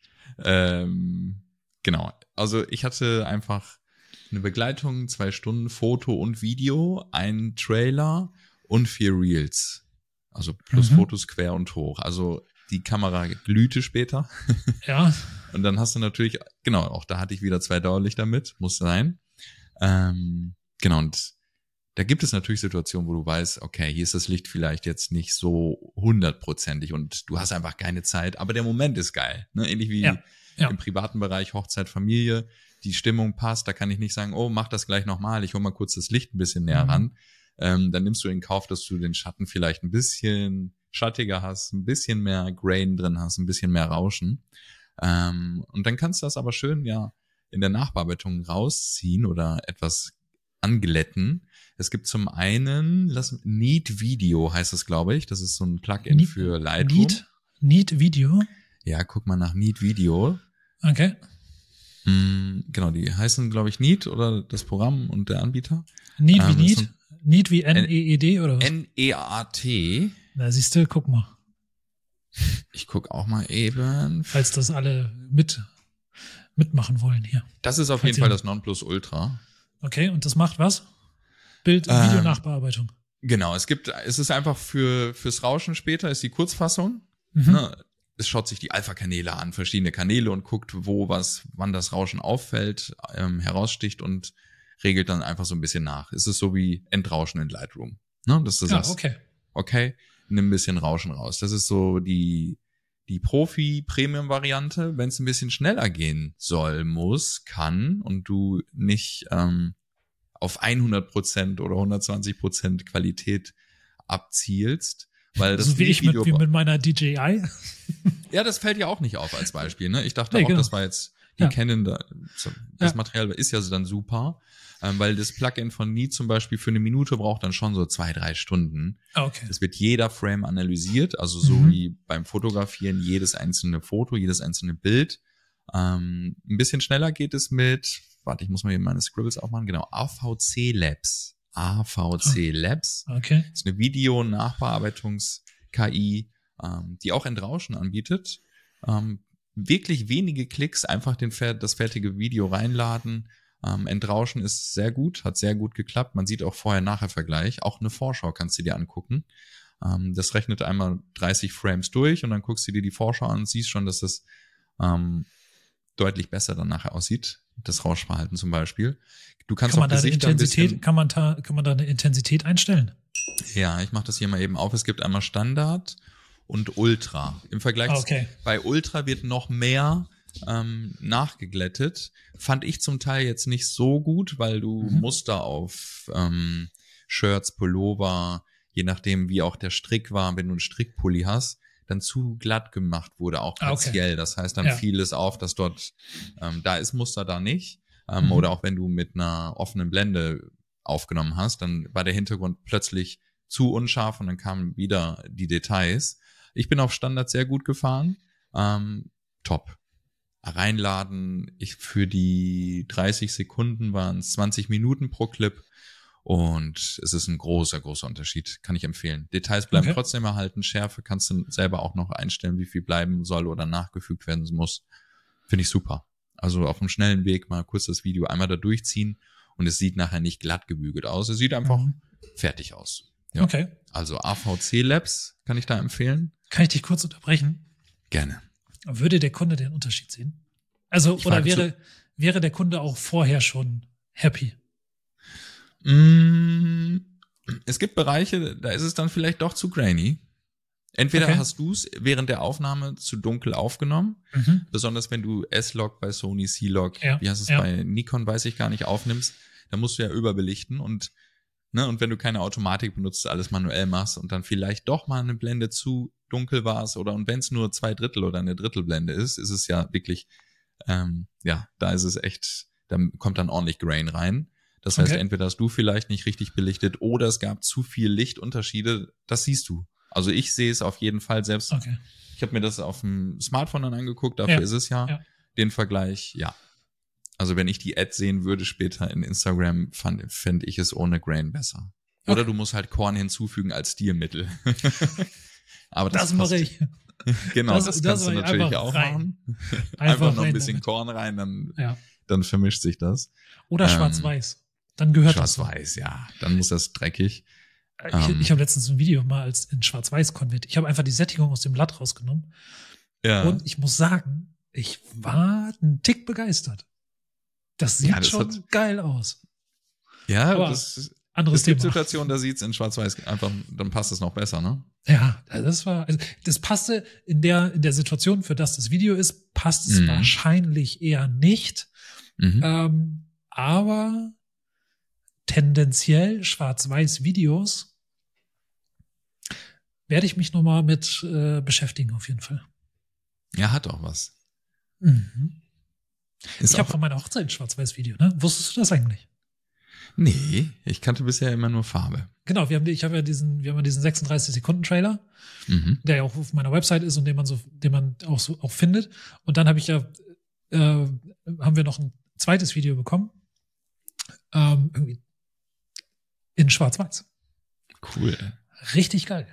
Ähm, genau. Also ich hatte einfach eine Begleitung, zwei Stunden Foto und Video, ein Trailer und vier Reels. Also plus Mhm. Fotos quer und hoch. Also die Kamera glühte später. Ja. Und dann hast du natürlich, genau, auch da hatte ich wieder zwei Dauerlichter mit, muss sein. Ähm, genau, und da gibt es natürlich Situationen, wo du weißt, okay, hier ist das Licht vielleicht jetzt nicht so hundertprozentig und du hast einfach keine Zeit, aber der Moment ist geil. Ne? Ähnlich wie Ja, ja. im privaten Bereich, Hochzeit, Familie, die Stimmung passt, da kann ich nicht sagen, oh, mach das gleich nochmal, ich hol mal kurz das Licht ein bisschen näher Mhm. ran. Ähm, dann nimmst du in Kauf, dass du den Schatten vielleicht ein bisschen schattiger hast, ein bisschen mehr Grain drin hast, ein bisschen mehr Rauschen. Ähm, und dann kannst du das aber schön ja in der Nachbearbeitung rausziehen oder etwas anglätten. Es gibt zum einen, lass, Neat Video heißt es, glaube ich. Das ist so ein Plugin Neat, für Lightroom. Neat, Neat Video. Ja, guck mal nach Neat Video. Okay. Hm, genau, die heißen, glaube ich, Neat oder das Programm und der Anbieter. Neat wie Ähm, Neat? so Neat wie N E E D oder was? N E A T. Na, siehst du, guck mal. Ich guck auch mal eben. Falls das alle mit mitmachen wollen hier. Das ist auf Falls jeden Fall ihr- das Nonplusultra. Okay, und das macht was? Bild- und Ähm, Videonachbearbeitung. Genau, es gibt, es ist einfach für fürs Rauschen später, ist die Kurzfassung. Mhm. Ne? Es schaut sich die Alpha-Kanäle an, verschiedene Kanäle und guckt, wo was, wann das Rauschen auffällt, ähm, heraussticht und regelt dann einfach so ein bisschen nach. Es ist so wie Entrauschen in Lightroom. Ne? Dass du Ja, sagst, okay. okay, nimm ein bisschen Rauschen raus. Das ist so die die Profi-Premium-Variante. Wenn es ein bisschen schneller gehen soll, muss, kann und du nicht ähm, auf hundert Prozent oder hundertzwanzig Prozent Qualität abzielst, weil das So wie ich mit, Video wie mit meiner D J I. ja, das fällt ja auch nicht auf als Beispiel. Ne? Ich dachte Nee, auch, genau. das war jetzt die Ja. Canon, da, das Ja. Material ist ja dann super, ähm, weil das Plugin von Neat zum Beispiel für eine Minute braucht dann schon so zwei, drei Stunden. Ah, okay. Es wird jeder Frame analysiert, also so Mhm. wie beim Fotografieren jedes einzelne Foto, jedes einzelne Bild. Ähm, ein bisschen schneller geht es mit, warte, ich muss mal eben meine Scribbles aufmachen, genau, A V C Labs. A V C Labs. Okay. Das ist eine Video-Nachbearbeitungs-K I, ähm, die auch Entrauschen anbietet. Ähm, wirklich wenige Klicks, einfach den, das fertige Video reinladen. Ähm, Entrauschen ist sehr gut, hat sehr gut geklappt. Man sieht auch Vorher-Nachher-Vergleich. Auch eine Vorschau kannst du dir angucken. Ähm, das rechnet einmal dreißig Frames durch und dann guckst du dir die Vorschau an und siehst schon, dass das ähm, deutlich besser dann nachher aussieht. Das Rauschverhalten zum Beispiel. Du kannst Kann auch man da eine Gesichter ein Intensität, bisschen... kann man da, kann man da eine Intensität einstellen? Ja, ich mache das hier mal eben auf. Es gibt einmal Standard und Ultra. Im Vergleich Ah, zu- okay. bei Ultra wird noch mehr ähm, nachgeglättet. Fand ich zum Teil jetzt nicht so gut, weil du Mhm. Muster auf ähm, Shirts, Pullover, je nachdem wie auch der Strick war, wenn du einen Strickpulli hast, dann zu glatt gemacht wurde, auch Ah, okay. partiell. Das heißt, dann Ja. fiel es auf, dass dort, ähm, da ist Muster, da nicht. Ähm, Mhm. Oder auch wenn du mit einer offenen Blende aufgenommen hast, dann war der Hintergrund plötzlich zu unscharf und dann kamen wieder die Details. Ich bin auf Standard sehr gut gefahren. Ähm, top. Reinladen, ich für die dreißig Sekunden waren es zwanzig Minuten pro Clip und es ist ein großer, großer Unterschied. Kann ich empfehlen. Details bleiben Okay. trotzdem erhalten. Schärfe kannst du selber auch noch einstellen, wie viel bleiben soll oder nachgefügt werden muss. Finde ich super. Also auf einem schnellen Weg mal kurz das Video einmal da durchziehen und es sieht nachher nicht glatt gebügelt aus. Es sieht einfach Mhm. fertig aus. Ja. Okay. Also A V C Labs kann ich da empfehlen. Kann ich dich kurz unterbrechen? Gerne. Würde der Kunde den Unterschied sehen? Also, Ich oder frage wäre, wäre der Kunde auch vorher schon happy? Mm, Es gibt Bereiche, da ist es dann vielleicht doch zu grainy. Entweder Okay. hast du es während der Aufnahme zu dunkel aufgenommen, Mhm. besonders wenn du S-Log bei Sony, C-Log, Ja, wie heißt es ja. bei Nikon, weiß ich gar nicht, aufnimmst, dann musst du ja überbelichten und ne, und wenn du keine Automatik benutzt, alles manuell machst und dann vielleicht doch mal eine Blende zu dunkel warst oder und wenn es nur zwei Drittel oder eine Drittelblende ist, ist es ja wirklich, ähm, ja, da ist es echt, da kommt dann ordentlich Grain rein. Das heißt, Okay. entweder hast du vielleicht nicht richtig belichtet oder es gab zu viel Lichtunterschiede, das siehst du. Also ich sehe es auf jeden Fall selbst. Okay. Ich habe mir das auf dem Smartphone dann angeguckt, dafür Ja. ist es ja. Ja. Den Vergleich, ja. Also wenn ich die Ad sehen würde später in Instagram, fand, fände ich es ohne Grain besser. Oder Okay. du musst halt Korn hinzufügen als Stilmittel. Aber das, Das mache ich. Genau, Das- das, das kannst du mache ich natürlich einfach auch rein. machen. Einfach Einfach noch ein rein bisschen damit. Korn rein, dann, Ja. dann vermischt sich das. Oder Ähm, schwarz-weiß. Dann gehört das so. Schwarz-Weiß, ja. Dann muss das dreckig. Ich, Ähm. ich habe letztens ein Video mal als in schwarz-weiß konvertiert. Ich habe einfach die Sättigung aus dem Blatt rausgenommen. Ja. Und ich muss sagen, ich war einen Tick begeistert. Das sieht Ja, das schon hat- geil aus. ja, aber das, Anderes es gibt Thema. Situationen, da sieht's in Schwarz-Weiß einfach, dann passt es noch besser, ne? Ja, das war, also das passte in der, in der Situation, für das das Video ist, passt es Mhm. wahrscheinlich eher nicht. Mhm. Ähm, aber tendenziell Schwarz-Weiß-Videos werde ich mich nochmal mit äh, beschäftigen, auf jeden Fall. Ja, hat auch was. Mhm. Ist Ich habe auch, von meiner Hochzeit ein Schwarz-Weiß-Video, ne? Wusstest du das eigentlich? nee, ich kannte bisher immer nur Farbe. Genau, wir haben, die- ich habe ja diesen, wir haben ja diesen sechsunddreißig Sekunden Trailer, Mhm. der ja auch auf meiner Website ist und den man so, den man auch so auch findet. Und dann habe ich ja, äh, haben wir noch ein zweites Video bekommen, ähm, irgendwie in Schwarz-Weiß. Cool. Richtig geil.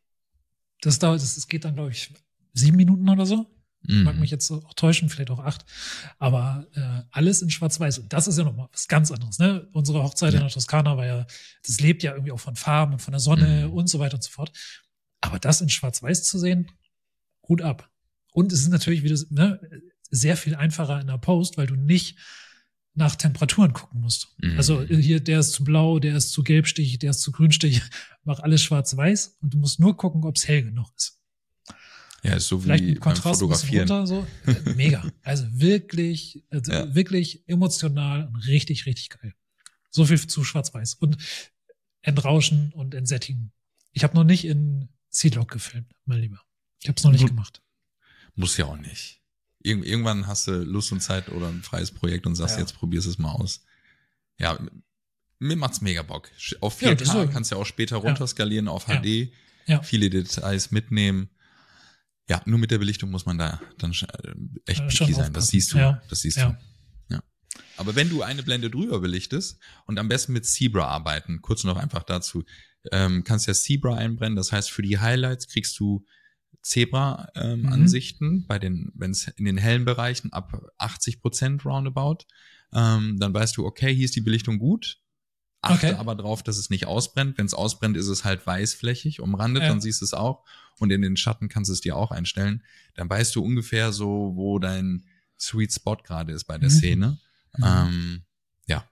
Das dauert, das, das geht dann, glaube ich, sieben Minuten oder so. Mhm. Mag mich jetzt auch täuschen, vielleicht auch acht. Aber äh, alles in Schwarz-Weiß. Und das ist ja nochmal was ganz anderes. Ne? Unsere Hochzeit Ja. in der Toskana war ja, das lebt ja irgendwie auch von Farben und von der Sonne Mhm. und so weiter und so fort. Aber das in Schwarz-Weiß zu sehen, Hut ab. Und es ist natürlich wieder ne, sehr viel einfacher in der Post, weil du nicht nach Temperaturen gucken musst. Mhm. Also hier, der ist zu blau, der ist zu gelbstich, der ist zu grünstich. Mach alles schwarz-weiß und du musst nur gucken, ob es hell genug ist. Ja, ist so Vielleicht wie ein beim Kontrast ein bisschen Fotografieren. runter, so. Äh, Mega. Also wirklich, also Ja. wirklich emotional und richtig, richtig geil. So viel zu schwarz-weiß. Und entrauschen und entsättigen. Ich habe noch nicht in C-Log gefilmt, mein Lieber. Ich habe es noch nicht Gut. gemacht. Muss ja auch nicht. Irg irgendwann hast du Lust und Zeit oder ein freies Projekt und sagst, Ja. jetzt probierst es mal aus. Ja, mir macht's mega Bock. Auf Ja, vier das K ist- kannst du ja auch später runterskalieren auf Ja. H D. Ja. Viele Details mitnehmen. Ja, nur mit der Belichtung muss man da dann sch- äh, echt Ja, schon picky sein. Das aufpassen. siehst du. Ja. Das siehst Ja. du. Ja. Aber wenn du eine Blende drüber belichtest und am besten mit Zebra arbeiten, kurz noch einfach dazu, ähm, kannst ja Zebra einbrennen. Das heißt, für die Highlights kriegst du Zebra-Ansichten ähm, Mhm. bei den, wenn es in den hellen Bereichen ab achtzig Prozent roundabout, ähm, dann weißt du, okay, hier ist die Belichtung gut. Achte Okay. aber drauf, dass es nicht ausbrennt. Wenn es ausbrennt, ist es halt weißflächig, umrandet, Ja. dann siehst du es auch. Und in den Schatten kannst du es dir auch einstellen. Dann weißt du ungefähr so, wo dein Sweet Spot gerade ist bei der Mhm. Szene. Mhm. Ähm, ja.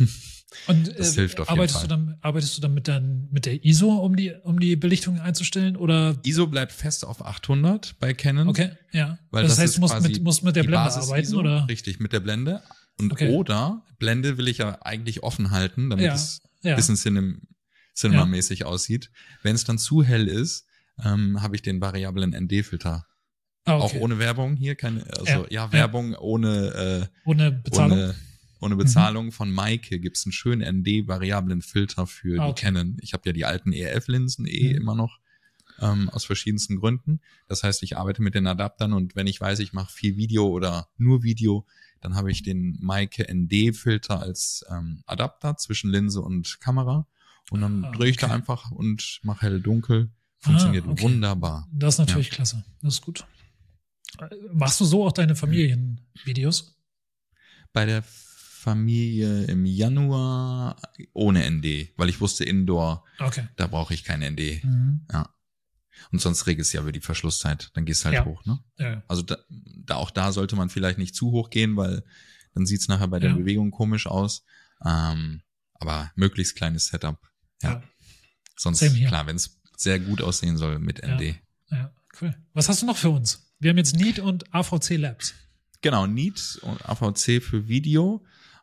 Und das äh, hilft auf jeden arbeitest Fall. du dann, arbeitest du dann mit, dein, mit der I S O, um die, um die Belichtung einzustellen? Oder I S O bleibt fest auf achthundert bei Canon. okay, ja. Weil das, das heißt, ist du musst quasi mit, musst mit der die Blende Basis-I S O, arbeiten, oder? Richtig, mit der Blende. Und Okay. oder Blende will ich ja eigentlich offen halten, damit Ja, es ja. ein bisschen Cinem Cinema-mäßig aussieht. Wenn es dann zu hell ist, ähm, habe ich den variablen N D-Filter. Ah, Auch okay. ohne Werbung hier, keine, also Ja, ja, ja. Werbung ohne, Ohne äh, Bezahlung? ohne, ohne Bezahlung. Von Maike gibt's einen schönen N D-variablen Filter für Ah, die okay. Canon. Ich habe ja die alten E R F-Linsen eh Mhm. immer noch. Ähm, aus verschiedensten Gründen. Das heißt, ich arbeite mit den Adaptern und wenn ich weiß, ich mache viel Video oder nur Video, dann habe ich den Maike N D-Filter als ähm, Adapter zwischen Linse und Kamera und dann Ah, drehe ich da okay. einfach und mache hell-dunkel. Funktioniert Ah, okay. wunderbar. Das ist natürlich klasse. Das ist gut. Äh, Machst du so auch deine Familienvideos? Bei der Familie im Januar ohne N D, weil ich wusste, Indoor, Okay. da brauche ich kein N D. Mhm. Ja. Und sonst regelst du ja über die Verschlusszeit, dann gehst du halt Ja. hoch, ne? Ja. Also da, da auch da sollte man vielleicht nicht zu hoch gehen, weil dann sieht's nachher bei der Ja. Bewegung komisch aus. Ähm, aber möglichst kleines Setup. Ja. Ja. Sonst, Same hier. klar, wenn es sehr gut aussehen soll mit N D. Ja, cool. Was hast du noch für uns? Wir haben jetzt Neat und A V C Labs. Genau, Neat und A V C für Video.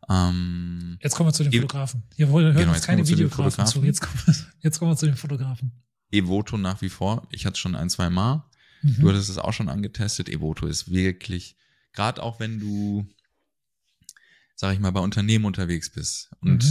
Ähm, Jetzt kommen wir zu den Ev- Fotografen. Hier hören Genau, uns jetzt keine kommen wir zu den Videografen zu. Fotografen. Jetzt kommen, wir, jetzt kommen wir zu den Fotografen. Evoto nach wie vor. Ich hatte es schon ein, zwei Mal. Mhm. Du hattest es auch schon angetestet. Evoto ist wirklich, gerade auch wenn du, sag ich mal, bei Unternehmen unterwegs bist und Mhm.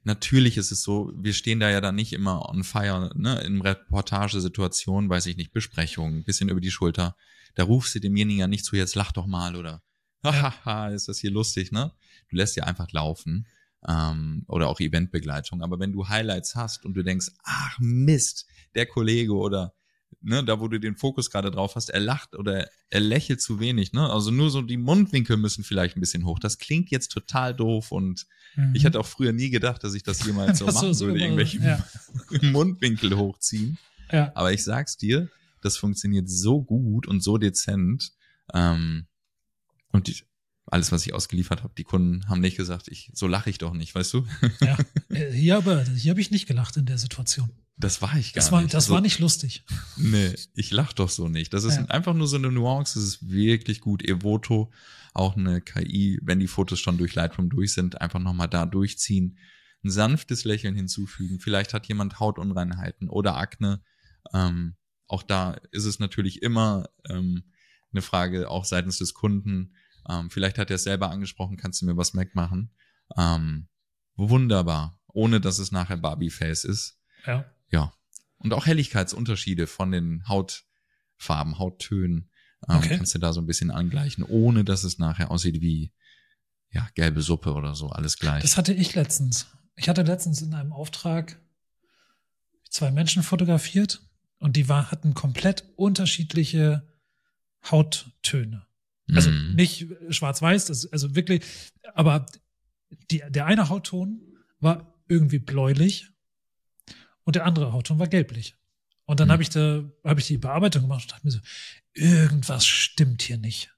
natürlich ist es so, wir stehen da ja dann nicht immer on fire, ne, in Reportagesituationen, weiß ich nicht, Besprechungen, ein bisschen über die Schulter. Da rufst du demjenigen ja nicht zu, jetzt lach doch mal oder hahaha, ist das hier lustig, ne? Du lässt ja einfach laufen. Ähm, oder auch Eventbegleitung. Aber wenn du Highlights hast und du denkst, ach Mist, der Kollege oder ne, da wo du den Fokus gerade drauf hast, er lacht oder er lächelt zu wenig, ne? Also nur so die Mundwinkel müssen vielleicht ein bisschen hoch. Das klingt jetzt total doof und mhm. ich hatte auch früher nie gedacht, dass ich das jemals so machen so, würde, so irgendwelche ja. Mundwinkel hochziehen. Ja. Aber ich sag's dir, das funktioniert so gut und so dezent. Ähm, und die, alles, was ich ausgeliefert habe, die Kunden haben nicht gesagt, ich so lache ich doch nicht, weißt du? Ja, hier aber hier habe ich nicht gelacht in der Situation. Das war ich gar das war, nicht. Das so, war nicht lustig. Nee, ich lach doch so nicht. Das ist ja. einfach nur so eine Nuance, das ist wirklich gut. Evoto, auch eine K I, wenn die Fotos schon durch Lightroom durch sind, einfach nochmal da durchziehen, ein sanftes Lächeln hinzufügen. Vielleicht hat jemand Hautunreinheiten oder Akne. Ähm, auch da ist es natürlich immer ähm, eine Frage, auch seitens des Kunden. Ähm, vielleicht hat er es selber angesprochen, kannst du mir was wegmachen? Ähm, wunderbar, ohne dass es nachher Barbie-Face ist. Ja. Ja. Und auch Helligkeitsunterschiede von den Hautfarben, Hauttönen ähm, okay. kannst du da so ein bisschen angleichen, ohne dass es nachher aussieht wie ja gelbe Suppe oder so, alles gleich. Das hatte ich letztens. Ich hatte letztens in einem Auftrag zwei Menschen fotografiert und die war, hatten komplett unterschiedliche Hauttöne. Also mm. nicht schwarz-weiß, das, also wirklich, aber die, der eine Hautton war irgendwie bläulich und der andere Hautton war gelblich. Und dann mm. habe ich da, habe ich die Bearbeitung gemacht und dachte mir so, irgendwas stimmt hier nicht.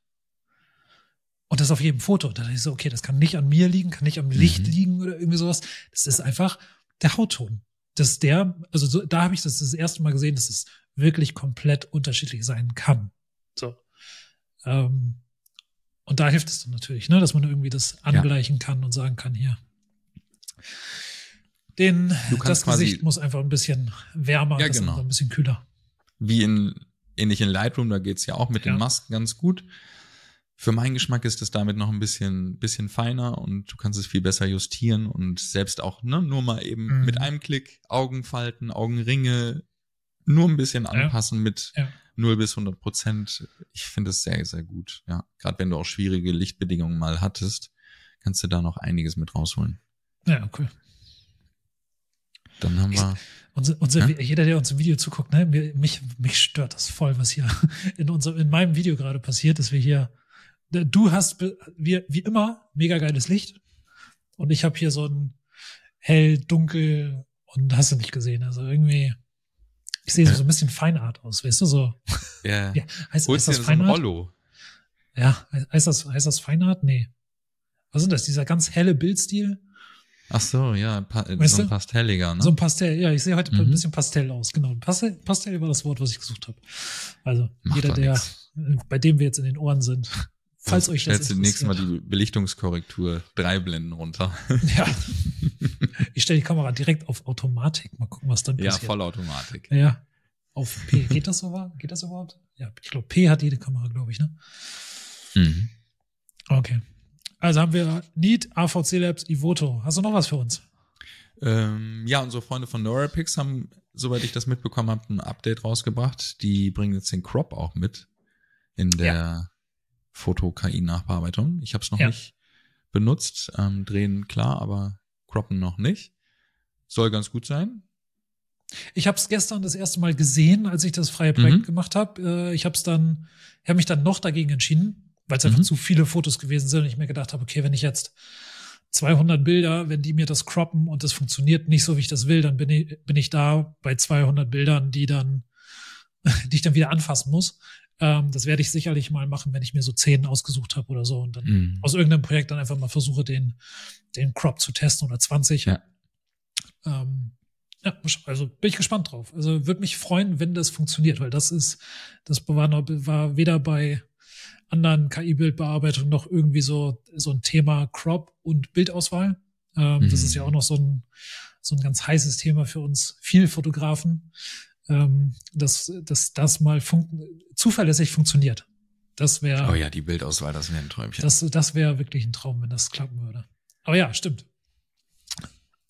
Und das auf jedem Foto. Und dann dachte ich so, okay, das kann nicht an mir liegen, kann nicht am Licht mm. liegen oder irgendwie sowas. Das ist einfach der Hautton. Das ist der, also so, da habe ich das das erste Mal gesehen, dass es wirklich komplett unterschiedlich sein kann. So. Ähm, und da hilft es dann natürlich, ne, dass man irgendwie das angleichen ja. kann und sagen kann, hier, den, das Gesicht muss einfach ein bisschen wärmer, ja, das genau. ein bisschen kühler. Wie in, ähnlich in Lightroom, da geht's ja auch mit ja. den Masken ganz gut. Für meinen Geschmack ist das damit noch ein bisschen, bisschen feiner und du kannst es viel besser justieren und selbst auch, ne, nur mal eben mhm. mit einem Klick Augenfalten, Augenringe, nur ein bisschen anpassen ja. mit ja. null bis hundert Prozent. Ich finde es sehr, sehr gut. Ja, gerade wenn du auch schwierige Lichtbedingungen mal hattest, kannst du da noch einiges mit rausholen. Ja, cool. Dann haben wir. Unser, unser, ja? Jeder, der uns im Video zuguckt, ne, mich, mich stört das voll, was hier in unserem, in meinem Video gerade passiert, dass wir hier, du hast, wie, wie immer, mega geiles Licht und ich habe hier so ein hell, dunkel und hast du nicht gesehen, also irgendwie, ich sehe so ein bisschen Feinart aus, weißt du, so. Ja. ja heißt, heißt das Feinart? So ein Rollo. Ja, heißt das, heißt das Feinart? Nee. Was sind das? Dieser ganz helle Bildstil? Ach so, ja, pa- weißt so ein du? pastelliger, ne? So ein Pastell, ja, ich sehe heute mhm. ein bisschen Pastell aus, genau. Pastell, Pastell war das Wort, was ich gesucht habe. Also, Macht jeder, der, nix. bei dem wir jetzt in den Ohren sind, falls euch das interessiert. Stellst du nächstes Mal die Belichtungskorrektur drei Blenden runter. Ja. Ich stelle die Kamera direkt auf Automatik. Mal gucken, was dann passiert. Ja, Vollautomatik. Ja. Auf P. Geht das so? Geht das überhaupt? Ja, ich glaube, P hat jede Kamera, glaube ich, ne? Mhm. Okay. Also haben wir Neat, A V C Labs, Evoto. Hast du noch was für uns? Ähm, ja, unsere Freunde von Neurapix haben, soweit ich das mitbekommen habe, ein Update rausgebracht. Die bringen jetzt den Crop auch mit in der ja. Foto-K I-Nachbearbeitung. Ich habe es noch ja. nicht benutzt. Ähm, drehen klar, aber croppen noch nicht. Soll ganz gut sein. Ich habe es gestern das erste Mal gesehen, als ich das freie Projekt mhm. gemacht habe. Ich habe es dann, ich habe mich dann noch dagegen entschieden, weil es einfach mhm. zu viele Fotos gewesen sind und ich mir gedacht habe, okay, wenn ich jetzt zweihundert Bilder, wenn die mir das croppen und das funktioniert nicht so, wie ich das will, dann bin ich, bin ich da bei zweihundert Bildern, die dann, die ich dann wieder anfassen muss. Ähm, das werde ich sicherlich mal machen, wenn ich mir so zehn ausgesucht habe oder so und dann mhm. aus irgendeinem Projekt dann einfach mal versuche, den, den Crop zu testen oder zwanzig. Ja. Ähm, ja, also bin ich gespannt drauf. Also würde mich freuen, wenn das funktioniert, weil das ist, das war, noch, war weder bei anderen K I-Bildbearbeitungen noch irgendwie so, so ein Thema Crop und Bildauswahl. Ähm, mhm. Das ist ja auch noch so ein, so ein ganz heißes Thema für uns, viele Fotografen, ähm, dass, dass das mal fun- zuverlässig funktioniert. Das wäre. Oh ja, die Bildauswahl, das wäre ein Träumchen. Das, das wäre wirklich ein Traum, wenn das klappen würde. Aber ja, stimmt.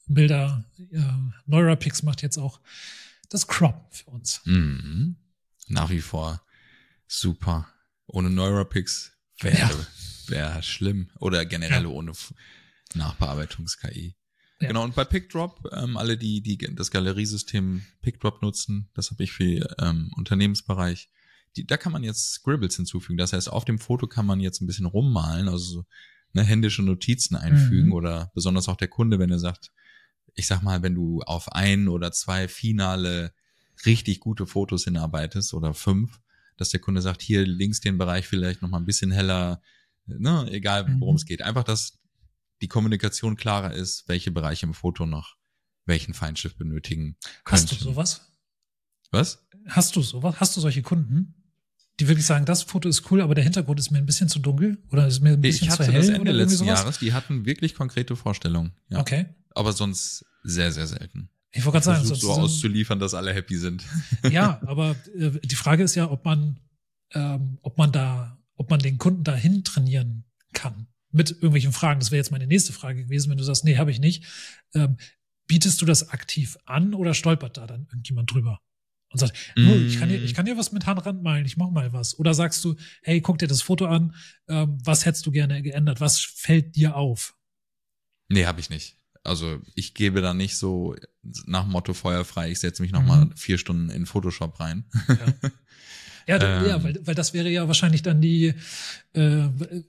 Bilder. Äh, Neurapix macht jetzt auch das Crop für uns. Mhm. Nach wie vor super. Ohne Neurapix wäre Ja. wär schlimm. Oder generell Ja. ohne Nachbearbeitungs-K I. Ja. Genau, und bei PicDrop, ähm, alle, die, die das Galeriesystem PicDrop nutzen, das habe ich für ähm, Unternehmensbereich, die, da kann man jetzt Scribbles hinzufügen. Das heißt, auf dem Foto kann man jetzt ein bisschen rummalen, also so, ne, händische Notizen einfügen Mhm. oder besonders auch der Kunde, wenn er sagt, ich sag mal, wenn du auf ein oder zwei finale, richtig gute Fotos hinarbeitest oder fünf, dass der Kunde sagt, hier links den Bereich vielleicht noch mal ein bisschen heller, ne, egal worum Mhm. es geht. Einfach, dass die Kommunikation klarer ist, welche Bereiche im Foto noch welchen Feinschliff benötigen könnten. Hast du sowas? Was? Hast du sowas? Hast du solche Kunden, die wirklich sagen, das Foto ist cool, aber der Hintergrund ist mir ein bisschen zu dunkel oder ist mir ein bisschen Ich zu hatte hell das oder Ende irgendwie letzten sowas? Jahres, die hatten wirklich konkrete Vorstellungen. Ja. Okay. Aber sonst sehr, sehr selten. Ich wollte Ich gerade sagen, versuche so sonst- auszuliefern, dass alle happy sind. ja, aber äh, die Frage ist ja, ob man, ähm, ob man da, ob man den Kunden dahin trainieren kann mit irgendwelchen Fragen. Das wäre jetzt meine nächste Frage gewesen, wenn du sagst, nee, habe ich nicht. Ähm, bietest du das aktiv an oder stolpert da dann irgendjemand drüber und sagt, oh, ich kann dir, ich kann dir was mit Handrand malen, ich mach mal was. Oder sagst du, hey, guck dir das Foto an, ähm, was hättest du gerne geändert, was fällt dir auf? Nee, habe ich nicht. Also ich gebe da nicht so nach dem Motto feuerfrei, ich setze mich nochmal Mhm. vier Stunden in Photoshop rein. Ja. Ja, d- Ähm. ja weil, weil das wäre ja wahrscheinlich dann die äh,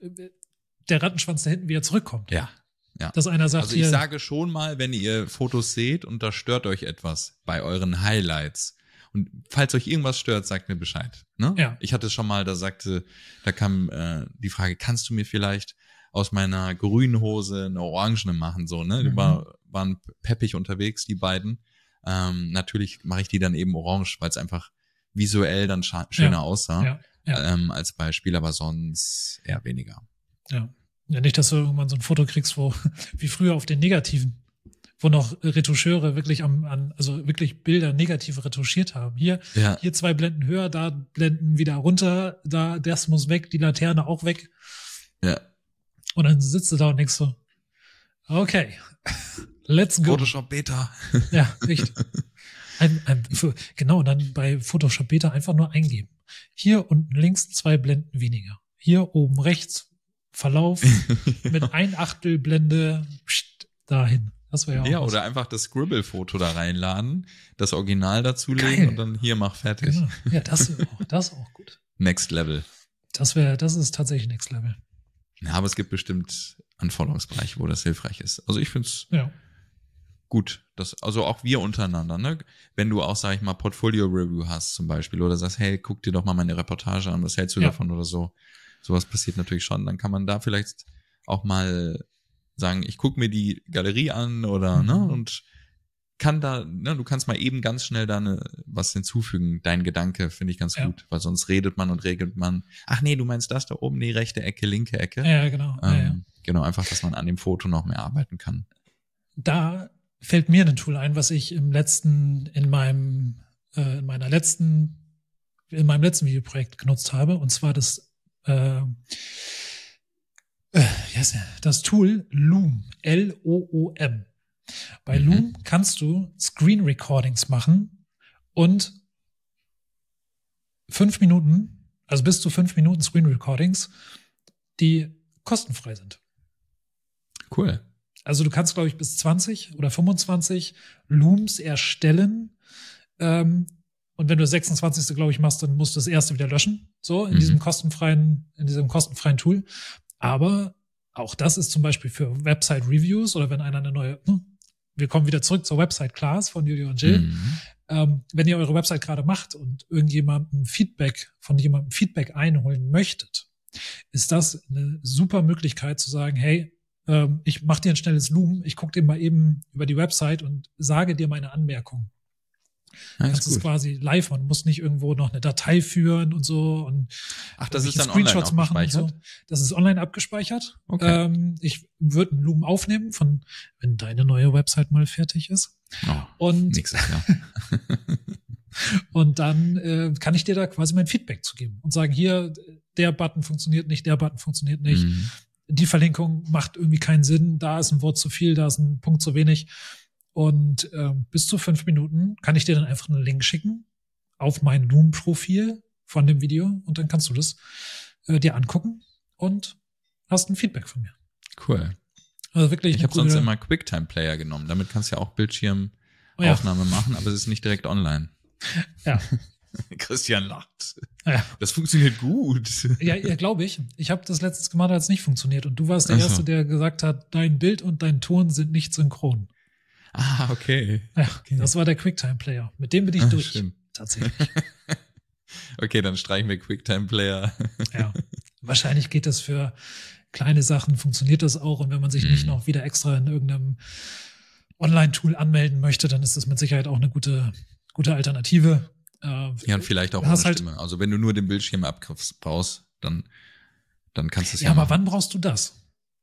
der Rattenschwanz da hinten wieder zurückkommt. Ja, ja. Dass einer sagt, Also ich hier, sage schon mal, wenn ihr Fotos seht und da stört euch etwas bei euren Highlights und falls euch irgendwas stört, sagt mir Bescheid. Ne? Ja. Ich hatte schon mal, da sagte, da kam äh, die Frage, kannst du mir vielleicht aus meiner grünen Hose eine orangene machen, so, ne? Die Mhm. war, waren peppig unterwegs, die beiden. Ähm, natürlich mache ich die dann eben orange, weil es einfach visuell dann scha- schöner Ja. aussah, ja, ja, ähm, als Beispiel, aber sonst eher weniger. ja. Ja, nicht, dass du irgendwann so ein Foto kriegst, wo, wie früher auf den Negativen, wo noch Retoucheure wirklich am, an, also wirklich Bilder negativ retuschiert haben. Hier, Ja. hier zwei Blenden höher, da Blenden wieder runter, da, das muss weg, die Laterne auch weg. Ja. Und dann sitzt du da und denkst so, okay, let's go. Photoshop Beta. Ja, richtig. Ein, ein, für, genau, und dann bei Photoshop Beta einfach nur eingeben. Hier unten links zwei Blenden weniger. Hier oben rechts Verlauf mit ein Achtel Blende pst, dahin. Das wäre ja auch Ja, was. oder einfach das Scribble-Foto da reinladen, das Original dazulegen Geil. und dann hier mach fertig. Genau. Ja, das ist auch, das ist auch gut. Next Level. Das wäre, das ist tatsächlich Next Level. Ja, aber es gibt bestimmt Anforderungsbereiche, wo das hilfreich ist. Also ich find's Ja. gut. Das, also auch wir untereinander, ne? Wenn du auch, sag ich mal, Portfolio-Review hast zum Beispiel oder sagst, hey, guck dir doch mal meine Reportage an, was hältst du Ja. davon oder so. Sowas passiert natürlich schon. Dann kann man da vielleicht auch mal sagen, ich guck mir die Galerie an oder, Mhm. ne? Und kann da, ne, du kannst mal eben ganz schnell da ne, was hinzufügen. Dein Gedanke finde ich ganz Ja. gut, weil sonst redet man und regelt man. Ach nee, du meinst das da oben, die rechte Ecke, linke Ecke. Ja, genau. Ja, ja. Ähm, genau, einfach, dass man an dem Foto noch mehr arbeiten kann. Da fällt mir ein Tool ein, was ich im letzten, in meinem, äh, in meiner letzten, in meinem letzten Videoprojekt genutzt habe, und zwar das, äh, äh, wie heißt der? Das Tool Loom, L O O M. Bei Mhm. Loom kannst du Screen Recordings machen und fünf Minuten, also bis zu fünf Minuten Screen Recordings, die kostenfrei sind. Cool. Also du kannst, glaube ich, bis zwanzig oder fünfundzwanzig Looms erstellen. Ähm, und wenn du das sechsundzwanzigste, glaube ich, machst, dann musst du das erste wieder löschen. So, in Mhm. diesem kostenfreien, in diesem kostenfreien Tool. Aber auch das ist zum Beispiel für Website-Reviews oder wenn einer eine neue, hm, wir kommen wieder zurück zur Website-Class von Julio und Jill. Mhm. Ähm, wenn ihr eure Website gerade macht und irgendjemandem Feedback, von jemandem Feedback einholen möchtet, ist das eine super Möglichkeit zu sagen, hey, ähm, ich mache dir ein schnelles Loom, ich gucke dir mal eben über die Website und sage dir meine Anmerkung. Ja, Kannst ist es gut. quasi live, man muss nicht irgendwo noch eine Datei führen und so und Ach, das ist irgendwelche dann online Screenshots machen und abgespeichert? so. Das ist online abgespeichert. Okay. Ähm, ich würde einen Loom aufnehmen, von wenn deine neue Website mal fertig ist. Oh, Und nächstes Jahr. Und dann äh, kann ich dir da quasi mein Feedback zu geben und sagen, hier, der Button funktioniert nicht, der Button funktioniert nicht. Mhm. Die Verlinkung macht irgendwie keinen Sinn, da ist ein Wort zu viel, da ist ein Punkt zu wenig. Und ähm, bis zu fünf Minuten kann ich dir dann einfach einen Link schicken auf mein Loom-Profil von dem Video und dann kannst du das äh, dir angucken und hast ein Feedback von mir. Cool. Also wirklich. Ich habe sonst immer QuickTime-Player genommen. Damit kannst du ja auch Bildschirmaufnahme oh ja. machen, aber es ist nicht direkt online. Ja. Christian lacht. Ja. Das funktioniert gut. Ja, ja glaube ich. Ich habe das letztens gemacht, als es nicht funktioniert. Und du warst der also. Erste, der gesagt hat, dein Bild und dein Ton sind nicht synchron. Ah, okay. Ja, okay. Das war der QuickTime-Player. Mit dem bin ich ah, durch. Schön. Tatsächlich. Okay, dann streichen wir QuickTime-Player. Ja. Wahrscheinlich geht das für kleine Sachen, funktioniert das auch. Und wenn man sich mm. nicht noch wieder extra in irgendeinem Online-Tool anmelden möchte, dann ist das mit Sicherheit auch eine gute, gute Alternative. Ja, und vielleicht auch ohne halt, Stimme. Also wenn du nur den Bildschirmabgriff brauchst, dann, dann kannst du es ja Ja, aber machen. wann brauchst du das?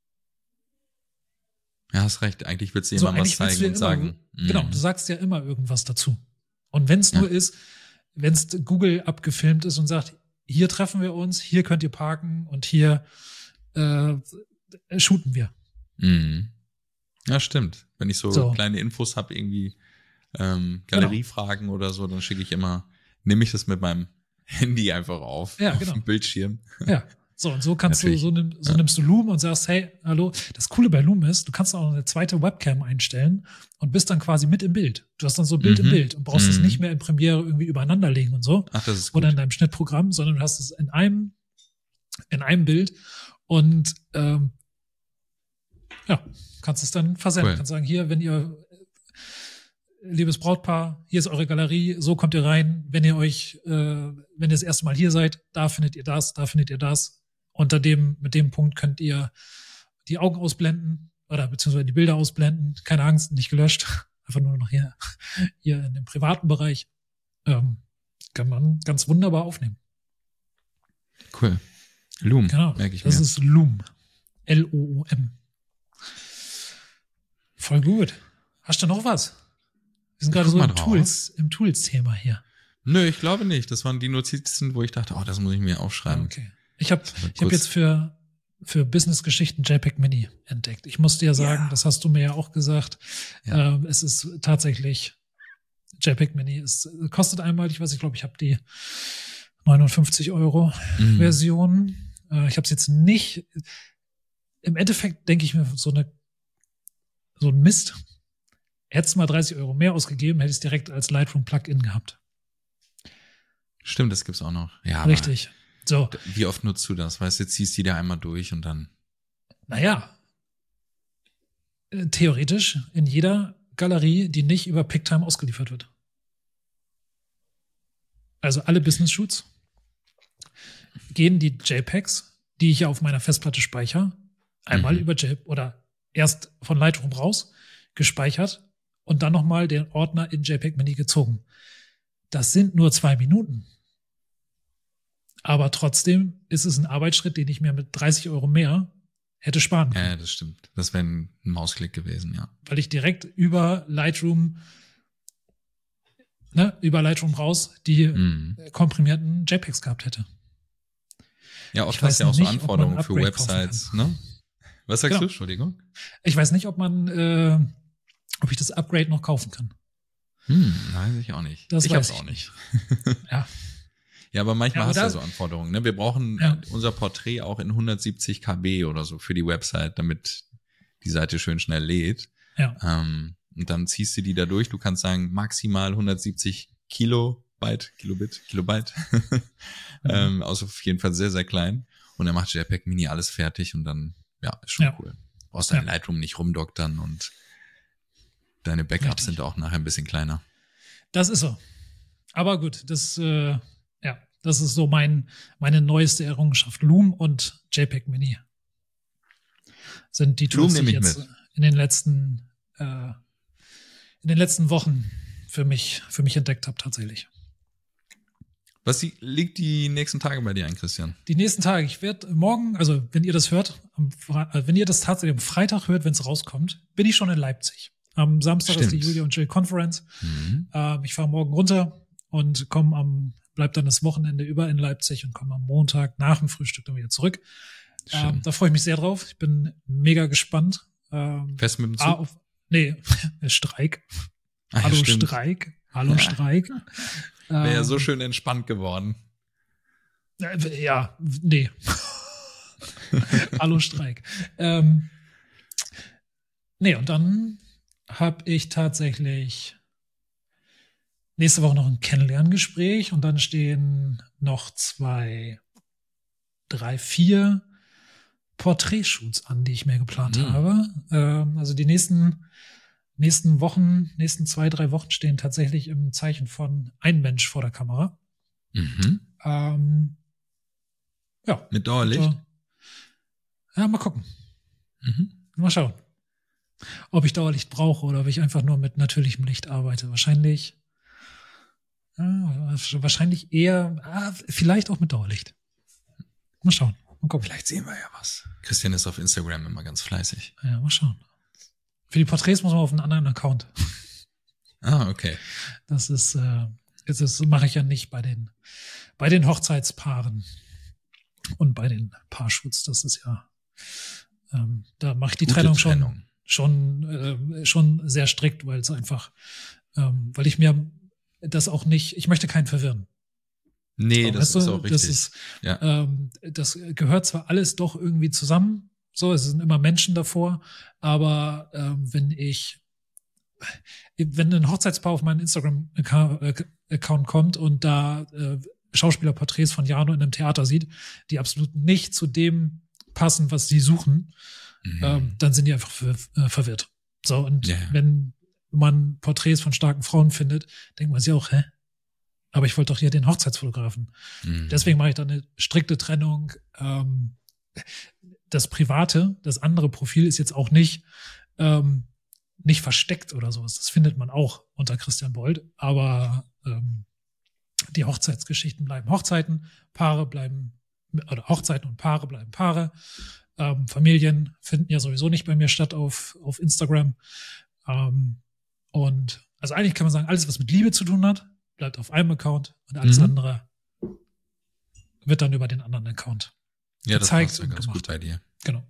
Ja, hast recht. Eigentlich willst du so, jemandem was zeigen und immer, sagen. Genau, mm. du sagst ja immer irgendwas dazu. Und wenn es nur ja. ist, wenn es Google abgefilmt ist und sagt, hier treffen wir uns, hier könnt ihr parken und hier äh, shooten wir. Mm. Ja, stimmt. Wenn ich so, so. kleine Infos habe, irgendwie ähm, Galeriefragen genau. oder so, dann schicke ich immer, nehme ich das mit meinem Handy einfach auf, ja, auf genau. dem Bildschirm. Ja, so und so kannst Natürlich. du, so, nimm, so ja. nimmst du Loom und sagst, hey, hallo, das Coole bei Loom ist, du kannst auch eine zweite Webcam einstellen und bist dann quasi mit im Bild. Du hast dann so Bild mhm. im Bild und brauchst es mhm. nicht mehr in Premiere irgendwie übereinander legen und so. Ach, das ist gut. Oder in deinem Schnittprogramm, sondern du hast es in einem, in einem Bild und ähm, ja, kannst es dann versenden. Cool. Kannst sagen, hier, wenn ihr liebes Brautpaar, hier ist eure Galerie, so kommt ihr rein. Wenn ihr euch, äh, wenn ihr das erste Mal hier seid, da findet ihr das, da findet ihr das. Unter dem, mit dem Punkt könnt ihr die Augen ausblenden oder beziehungsweise die Bilder ausblenden. Keine Angst, nicht gelöscht. Einfach nur noch hier, hier in dem privaten Bereich. Ähm, kann man ganz wunderbar aufnehmen. Cool. Loom, genau, merke ich das mir. ist Loom. L O O M. Voll gut. Hast du noch was? Wir sind gerade so im Tools, im Tools-Thema hier. Nö, ich glaube nicht. Das waren die Notizen, wo ich dachte, oh, das muss ich mir aufschreiben. Okay. Ich habe ich hab jetzt für, für Business-Geschichten JPEG Mini entdeckt. Ich musste ja sagen, ja. das hast du mir ja auch gesagt. Ja. Ähm, es ist tatsächlich JPEG Mini. Es kostet einmalig was. Ich glaube, ich habe die neunundfünfzig Euro mhm. Version. Äh, ich habe es jetzt nicht. Im Endeffekt denke ich mir so eine so ein Mist. Hättest mal dreißig Euro mehr ausgegeben, hätte ich es direkt als Lightroom Plugin gehabt. Stimmt, das gibt's auch noch. Ja, richtig. So. Wie oft nutzt du das? Weißt du, ziehst die da einmal durch und dann. Naja. Äh, theoretisch in jeder Galerie, die nicht über PicTime ausgeliefert wird. Also alle Business-Shoots gehen die JPEGs, die ich ja auf meiner Festplatte speichere, einmal mhm. über JPEG oder erst von Lightroom raus, gespeichert und dann nochmal den Ordner in JPEG Mini gezogen. Das sind nur zwei Minuten. Aber trotzdem ist es ein Arbeitsschritt, den ich mir mit dreißig Euro mehr hätte sparen können. Ja, das stimmt. Das wäre ein Mausklick gewesen, ja. Weil ich direkt über Lightroom, ne, über Lightroom raus die mhm. komprimierten JPEGs gehabt hätte. Ja, oft hast du ja auch nicht, so Anforderungen für Websites, ne? Was sagst genau. du? Entschuldigung. Ich weiß nicht, ob man, äh, ob ich das Upgrade noch kaufen kann. Hm, weiß ich auch nicht. Das ich weiß hab's auch nicht. Ja. Ja, aber manchmal ja, hast du ja so Anforderungen. Ne? Wir brauchen ja. unser Porträt auch in hundertsiebzig Kilobyte oder so für die Website, damit die Seite schön schnell lädt. Ja. Ähm, und dann ziehst du die da durch. Du kannst sagen, maximal hundertsiebzig Kilobyte, Kilobit, Kilobyte. mhm. ähm, also auf jeden Fall sehr, sehr klein. Und dann macht JPEG Mini alles fertig und dann, ja, ist schon ja. cool. Du brauchst dein ja. Lightroom nicht rumdoktern und deine Backups Richtig. sind auch nachher ein bisschen kleiner. Das ist so. Aber gut, das, äh, ja, das ist so mein, meine neueste Errungenschaft. Loom und JPEG Mini sind die Tools, die ich jetzt mit. in den letzten, äh, in den letzten Wochen für mich, für mich entdeckt habe, tatsächlich. Was die, liegt die nächsten Tage bei dir ein, Christian? Die nächsten Tage. Ich werde morgen, also wenn ihr das hört, am, wenn ihr das tatsächlich am Freitag hört, wenn es rauskommt, bin ich schon in Leipzig. Am Samstag Stimmt. ist die Julia und Jill Conference. Mhm. Ähm, ich fahre morgen runter und komme am, bleib dann das Wochenende über in Leipzig und komme am Montag nach dem Frühstück dann wieder zurück. Ähm, da freue ich mich sehr drauf. Ich bin mega gespannt. Ähm, Fest mit dem Zug? A, auf, Nee, Streik. Ah, Hallo ja, stimmt. Streik. Hallo Ja. Streik. Wäre Ähm, ja so schön entspannt geworden. Äh, Ja, nee. Hallo Streik. Ähm, nee, und dann habe ich tatsächlich nächste Woche noch ein Kennenlerngespräch und dann stehen noch zwei, drei, vier Porträtshoots an, die ich mir geplant Mhm. habe. Ähm, also die nächsten, nächsten Wochen, nächsten zwei, drei Wochen stehen tatsächlich im Zeichen von ein Mensch vor der Kamera. Mhm. Ähm, ja. Mit Dauerlicht? Und, äh, ja, mal gucken. Mhm. Mal schauen. Ob ich Dauerlicht brauche oder ob ich einfach nur mit natürlichem Licht arbeite. Wahrscheinlich, ja, wahrscheinlich eher, ah, vielleicht auch mit Dauerlicht. Mal schauen. Mal gucken. Vielleicht sehen wir ja was. Christian ist auf Instagram immer ganz fleißig. Ja, mal schauen. Für die Porträts muss man auf einen anderen Account. Ah, okay. Das ist, äh, das ist, mache ich ja nicht bei den, bei den Hochzeitspaaren und bei den Paarshoots. Das ist ja, ähm, da mache ich die Gute Trennung schon, Trennung. schon, äh, schon sehr strikt, weil es einfach, ähm, weil ich mir das auch nicht, ich möchte keinen verwirren. Nee, So, das weißt ist du, auch richtig. Das ist, Ja. ähm, das gehört zwar alles doch irgendwie zusammen, so, es sind immer Menschen davor, aber ähm, wenn ich, wenn ein Hochzeitspaar auf meinen Instagram-Account kommt und da äh, Schauspielerporträts von Jano in einem Theater sieht, die absolut nicht zu dem passen, was sie suchen, Mhm. ähm, dann sind die einfach ver äh, verwirrt. So, und Ja, ja. wenn man Porträts von starken Frauen findet, denkt man sich auch, hä? Aber ich wollte doch hier den Hochzeitsfotografen. Mhm. Deswegen mache ich da eine strikte Trennung. Ähm, das private, das andere Profil ist jetzt auch nicht, ähm, nicht versteckt oder sowas. Das findet man auch unter Christian Bold. Aber ähm, die Hochzeitsgeschichten bleiben Hochzeiten, Paare bleiben, oder Hochzeiten und Paare bleiben Paare. Ähm, Familien finden ja sowieso nicht bei mir statt auf, auf Instagram. Ähm, und also eigentlich kann man sagen, alles, was mit Liebe zu tun hat, bleibt auf einem Account und alles Mhm. andere wird dann über den anderen Account Ja, das gezeigt passt ja und ganz gemacht. gut bei dir. Genau.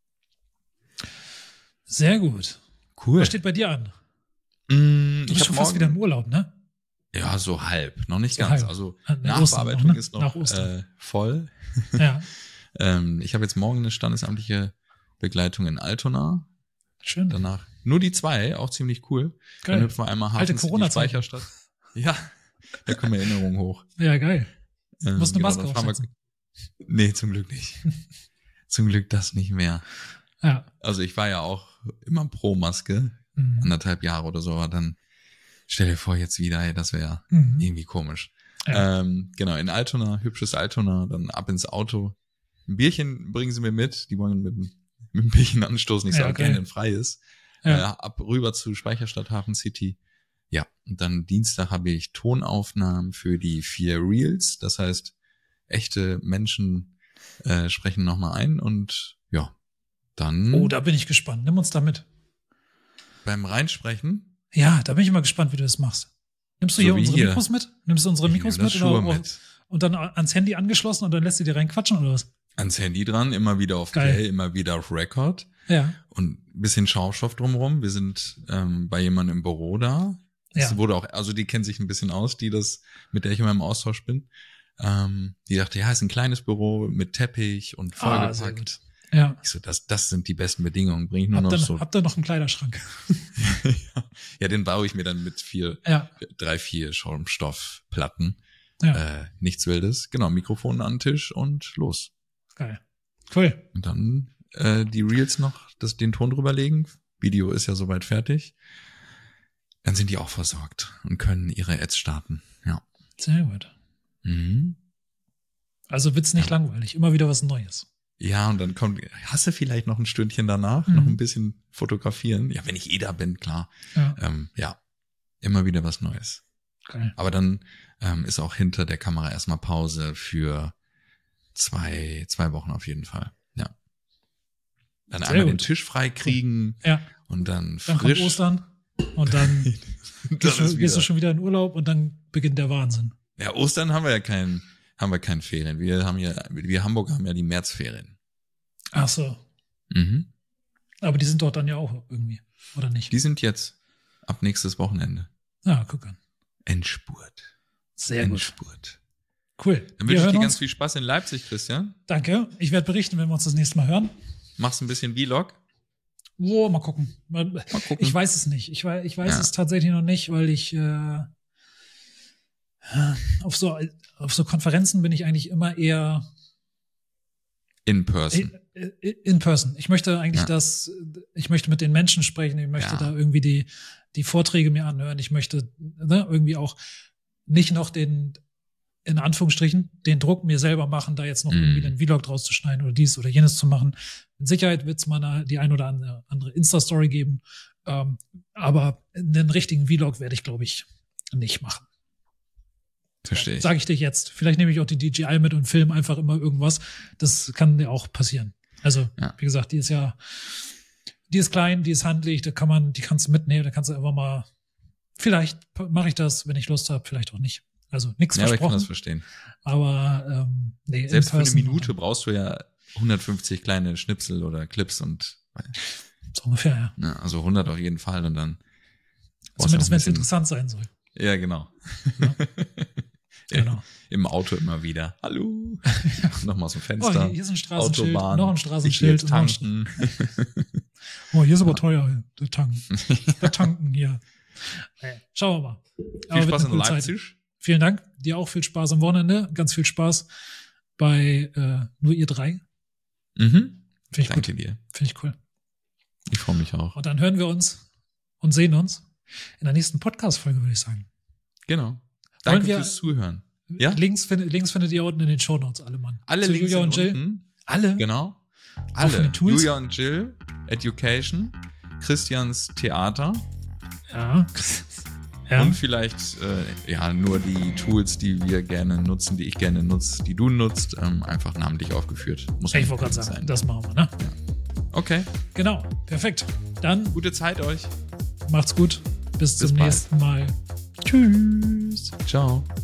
Sehr gut. Cool. Was steht bei dir an? Mm, Du ich bist hab schon fast morgen- wieder im Urlaub, ne? Ja, so halb. Noch nicht So ganz. halb. Also Ah, nach Nachbearbeitung Ostern noch, ne? ist noch Nach Ostern. äh, voll. Ja, Ähm, ich habe jetzt morgen eine standesamtliche Begleitung in Altona. schön. Danach nur die zwei, auch ziemlich cool. Dann Geil. hüpfen wir einmal Alte Hafen City Corona-Zeiten. Speicherstadt. Ja, da kommen Erinnerungen hoch. Ja, geil. Ähm, Musst eine genau, Maske dann fahren wir- aufsetzen. Nee, zum Glück nicht. Zum Glück das nicht mehr. Ja. Also ich war ja auch immer pro Maske, Mhm. anderthalb Jahre oder so, aber dann stell dir vor, jetzt wieder, ey, das wäre Mhm. irgendwie komisch. Ja. Ähm, genau, in Altona, hübsches Altona, dann ab ins Auto. Ein Bierchen bringen sie mir mit, die wollen mit, dem- mit dem Bierchen anstoßen, ich Ja, sage geil. gerne ein freies. Ja. Äh, ab rüber zu Speicherstadt Hafen City. Ja, und dann Dienstag habe ich Tonaufnahmen für die vier Reels, das heißt, echte Menschen äh, sprechen nochmal ein und ja, dann Oh, da bin ich gespannt. Nimm uns da mit. beim Reinsprechen. Ja, da bin ich mal gespannt, wie du das machst. Nimmst du So hier wie unsere hier. Mikros mit? Nimmst du unsere Ich Mikros nehme das mit, Schuhe oder, mit. und dann ans Handy angeschlossen und dann lässt du dir reinquatschen oder was? Ans Handy dran, immer wieder auf Geil. Play, immer wieder auf Record Ja. und ein bisschen Schaumstoff drumherum. Wir sind ähm, bei jemandem im Büro da. Das Ja. wurde auch, also die kennt sich ein bisschen aus, die das, mit der ich immer im Austausch bin. Ähm, die dachte, ja, ist ein kleines Büro mit Teppich und Ah, sehr vollgepackt. gut. Ja. Ich so, das, das sind die besten Bedingungen. Bring ich nur Habt noch ihr, so. habt ihr noch einen Kleiderschrank? Ja, den baue ich mir dann mit vier, Ja. drei, vier Schaumstoffplatten. Ja. Äh, nichts Wildes. Genau, Mikrofon an den Tisch und los. Geil. Cool. Und dann äh, die Reels noch, das, den Ton drüberlegen. Video ist ja soweit fertig. Dann sind die auch versorgt und können ihre Ads starten. Ja. Sehr gut. Mhm. Also wird's nicht Ja. langweilig. Immer wieder was Neues. Ja, und dann kommt, hast du vielleicht noch ein Stündchen danach, Mhm. noch ein bisschen fotografieren? Ja, wenn ich eh da bin, klar. Ja. Ähm, ja, immer wieder was Neues. Geil. Aber dann ähm, ist auch hinter der Kamera erstmal Pause für zwei, zwei Wochen auf jeden Fall. Ja. Dann Sehr einmal gut. den Tisch frei kriegen Ja. und dann Dann frisch. kommt Ostern und dann Dann gehst, du, ist gehst du wieder- schon wieder in Urlaub und dann beginnt der Wahnsinn. Ja, Ostern haben wir ja kein, haben wir keine Ferien. Wir haben ja, wir Hamburger haben ja die Märzferien. Ach so. Mhm. Aber die sind dort dann ja auch irgendwie, oder nicht? Die sind jetzt ab nächstes Wochenende. Ah, guck an. Endspurt. Sehr Endspurt. gut. Cool. Dann Wir wünsche ich hören dir uns. ganz viel Spaß in Leipzig, Christian. Danke. Ich werde berichten, wenn wir uns das nächste Mal hören. Machst ein bisschen Vlog. Oh, mal gucken. Mal gucken. Ich weiß es nicht. Ich weiß, ich weiß Ja. es tatsächlich noch nicht, weil ich äh, auf so auf so Konferenzen bin ich eigentlich immer eher In person. in, in person. Ich möchte eigentlich Ja. das, ich möchte mit den Menschen sprechen. Ich möchte Ja. da irgendwie die die Vorträge mir anhören. Ich möchte ne, irgendwie auch nicht noch den in Anführungsstrichen den Druck mir selber machen, da jetzt noch Mhm. irgendwie einen Vlog draus zu schneiden oder dies oder jenes zu machen. Mit Sicherheit wird es mal eine, die ein oder andere, andere Insta-Story geben, ähm, aber einen richtigen Vlog werde ich, glaube ich, nicht machen. Verstehe ich. Sage ich dir jetzt. Vielleicht nehme ich auch die D J I mit und film einfach immer irgendwas. Das kann ja auch passieren. Also, Ja. wie gesagt, die ist ja, die ist klein, die ist handlich, da kann man, die kannst du mitnehmen, da kannst du einfach mal, vielleicht mache ich das, wenn ich Lust habe, vielleicht auch nicht. Also nichts Ja, aber ich kann versprochen. das verstehen. Aber ähm, nee, Selbst in für eine person- Minute brauchst du ja hundertfünfzig kleine Schnipsel oder Clips und So ungefähr, ja. ja, also hundert auf jeden Fall und dann brauchst du Zumindest auch wenn ein es bisschen- interessant sein soll. Ja, genau. Ja. Genau. Im Auto immer wieder. Hallo. Nochmal so ein Oh, Fenster. hier, hier ist ein Straßenschild, Autobahn. noch ein Ich Straßenschild. gehe und noch ein tanken. Oh, hier ist aber teuer, der Tanken. Der Tanken hier. Nee, schauen wir mal. Aber Viel wird Spaß eine in coole Zeit. Leipzig. Vielen Dank. Dir auch viel Spaß am Wochenende. Ganz viel Spaß bei äh, nur ihr drei. Mhm. Finde ich Danke gut. dir. Finde ich cool. Ich freue mich auch. Und dann hören wir uns und sehen uns in der nächsten Podcast-Folge, würde ich sagen. Genau. Danke wir- fürs Zuhören. Ja? Links, findet, Links findet ihr unten in den Shownotes alle, Mann. Alle Zu Links Julia und sind Jill. unten. Alle? Genau. von Alle. den Tools? Julia und Jill, Education, Christians Theater Ja. ja. und vielleicht äh, ja nur die Tools, die wir gerne nutzen, die ich gerne nutze, die du nutzt, ähm, einfach namentlich aufgeführt. Muss Ich nicht wollte gerade sein. sagen, das machen wir, ne? Okay. Genau. Perfekt. Dann Gute Zeit euch. macht's gut. Bis, Bis zum bald. nächsten Mal. Tschüss. Ciao.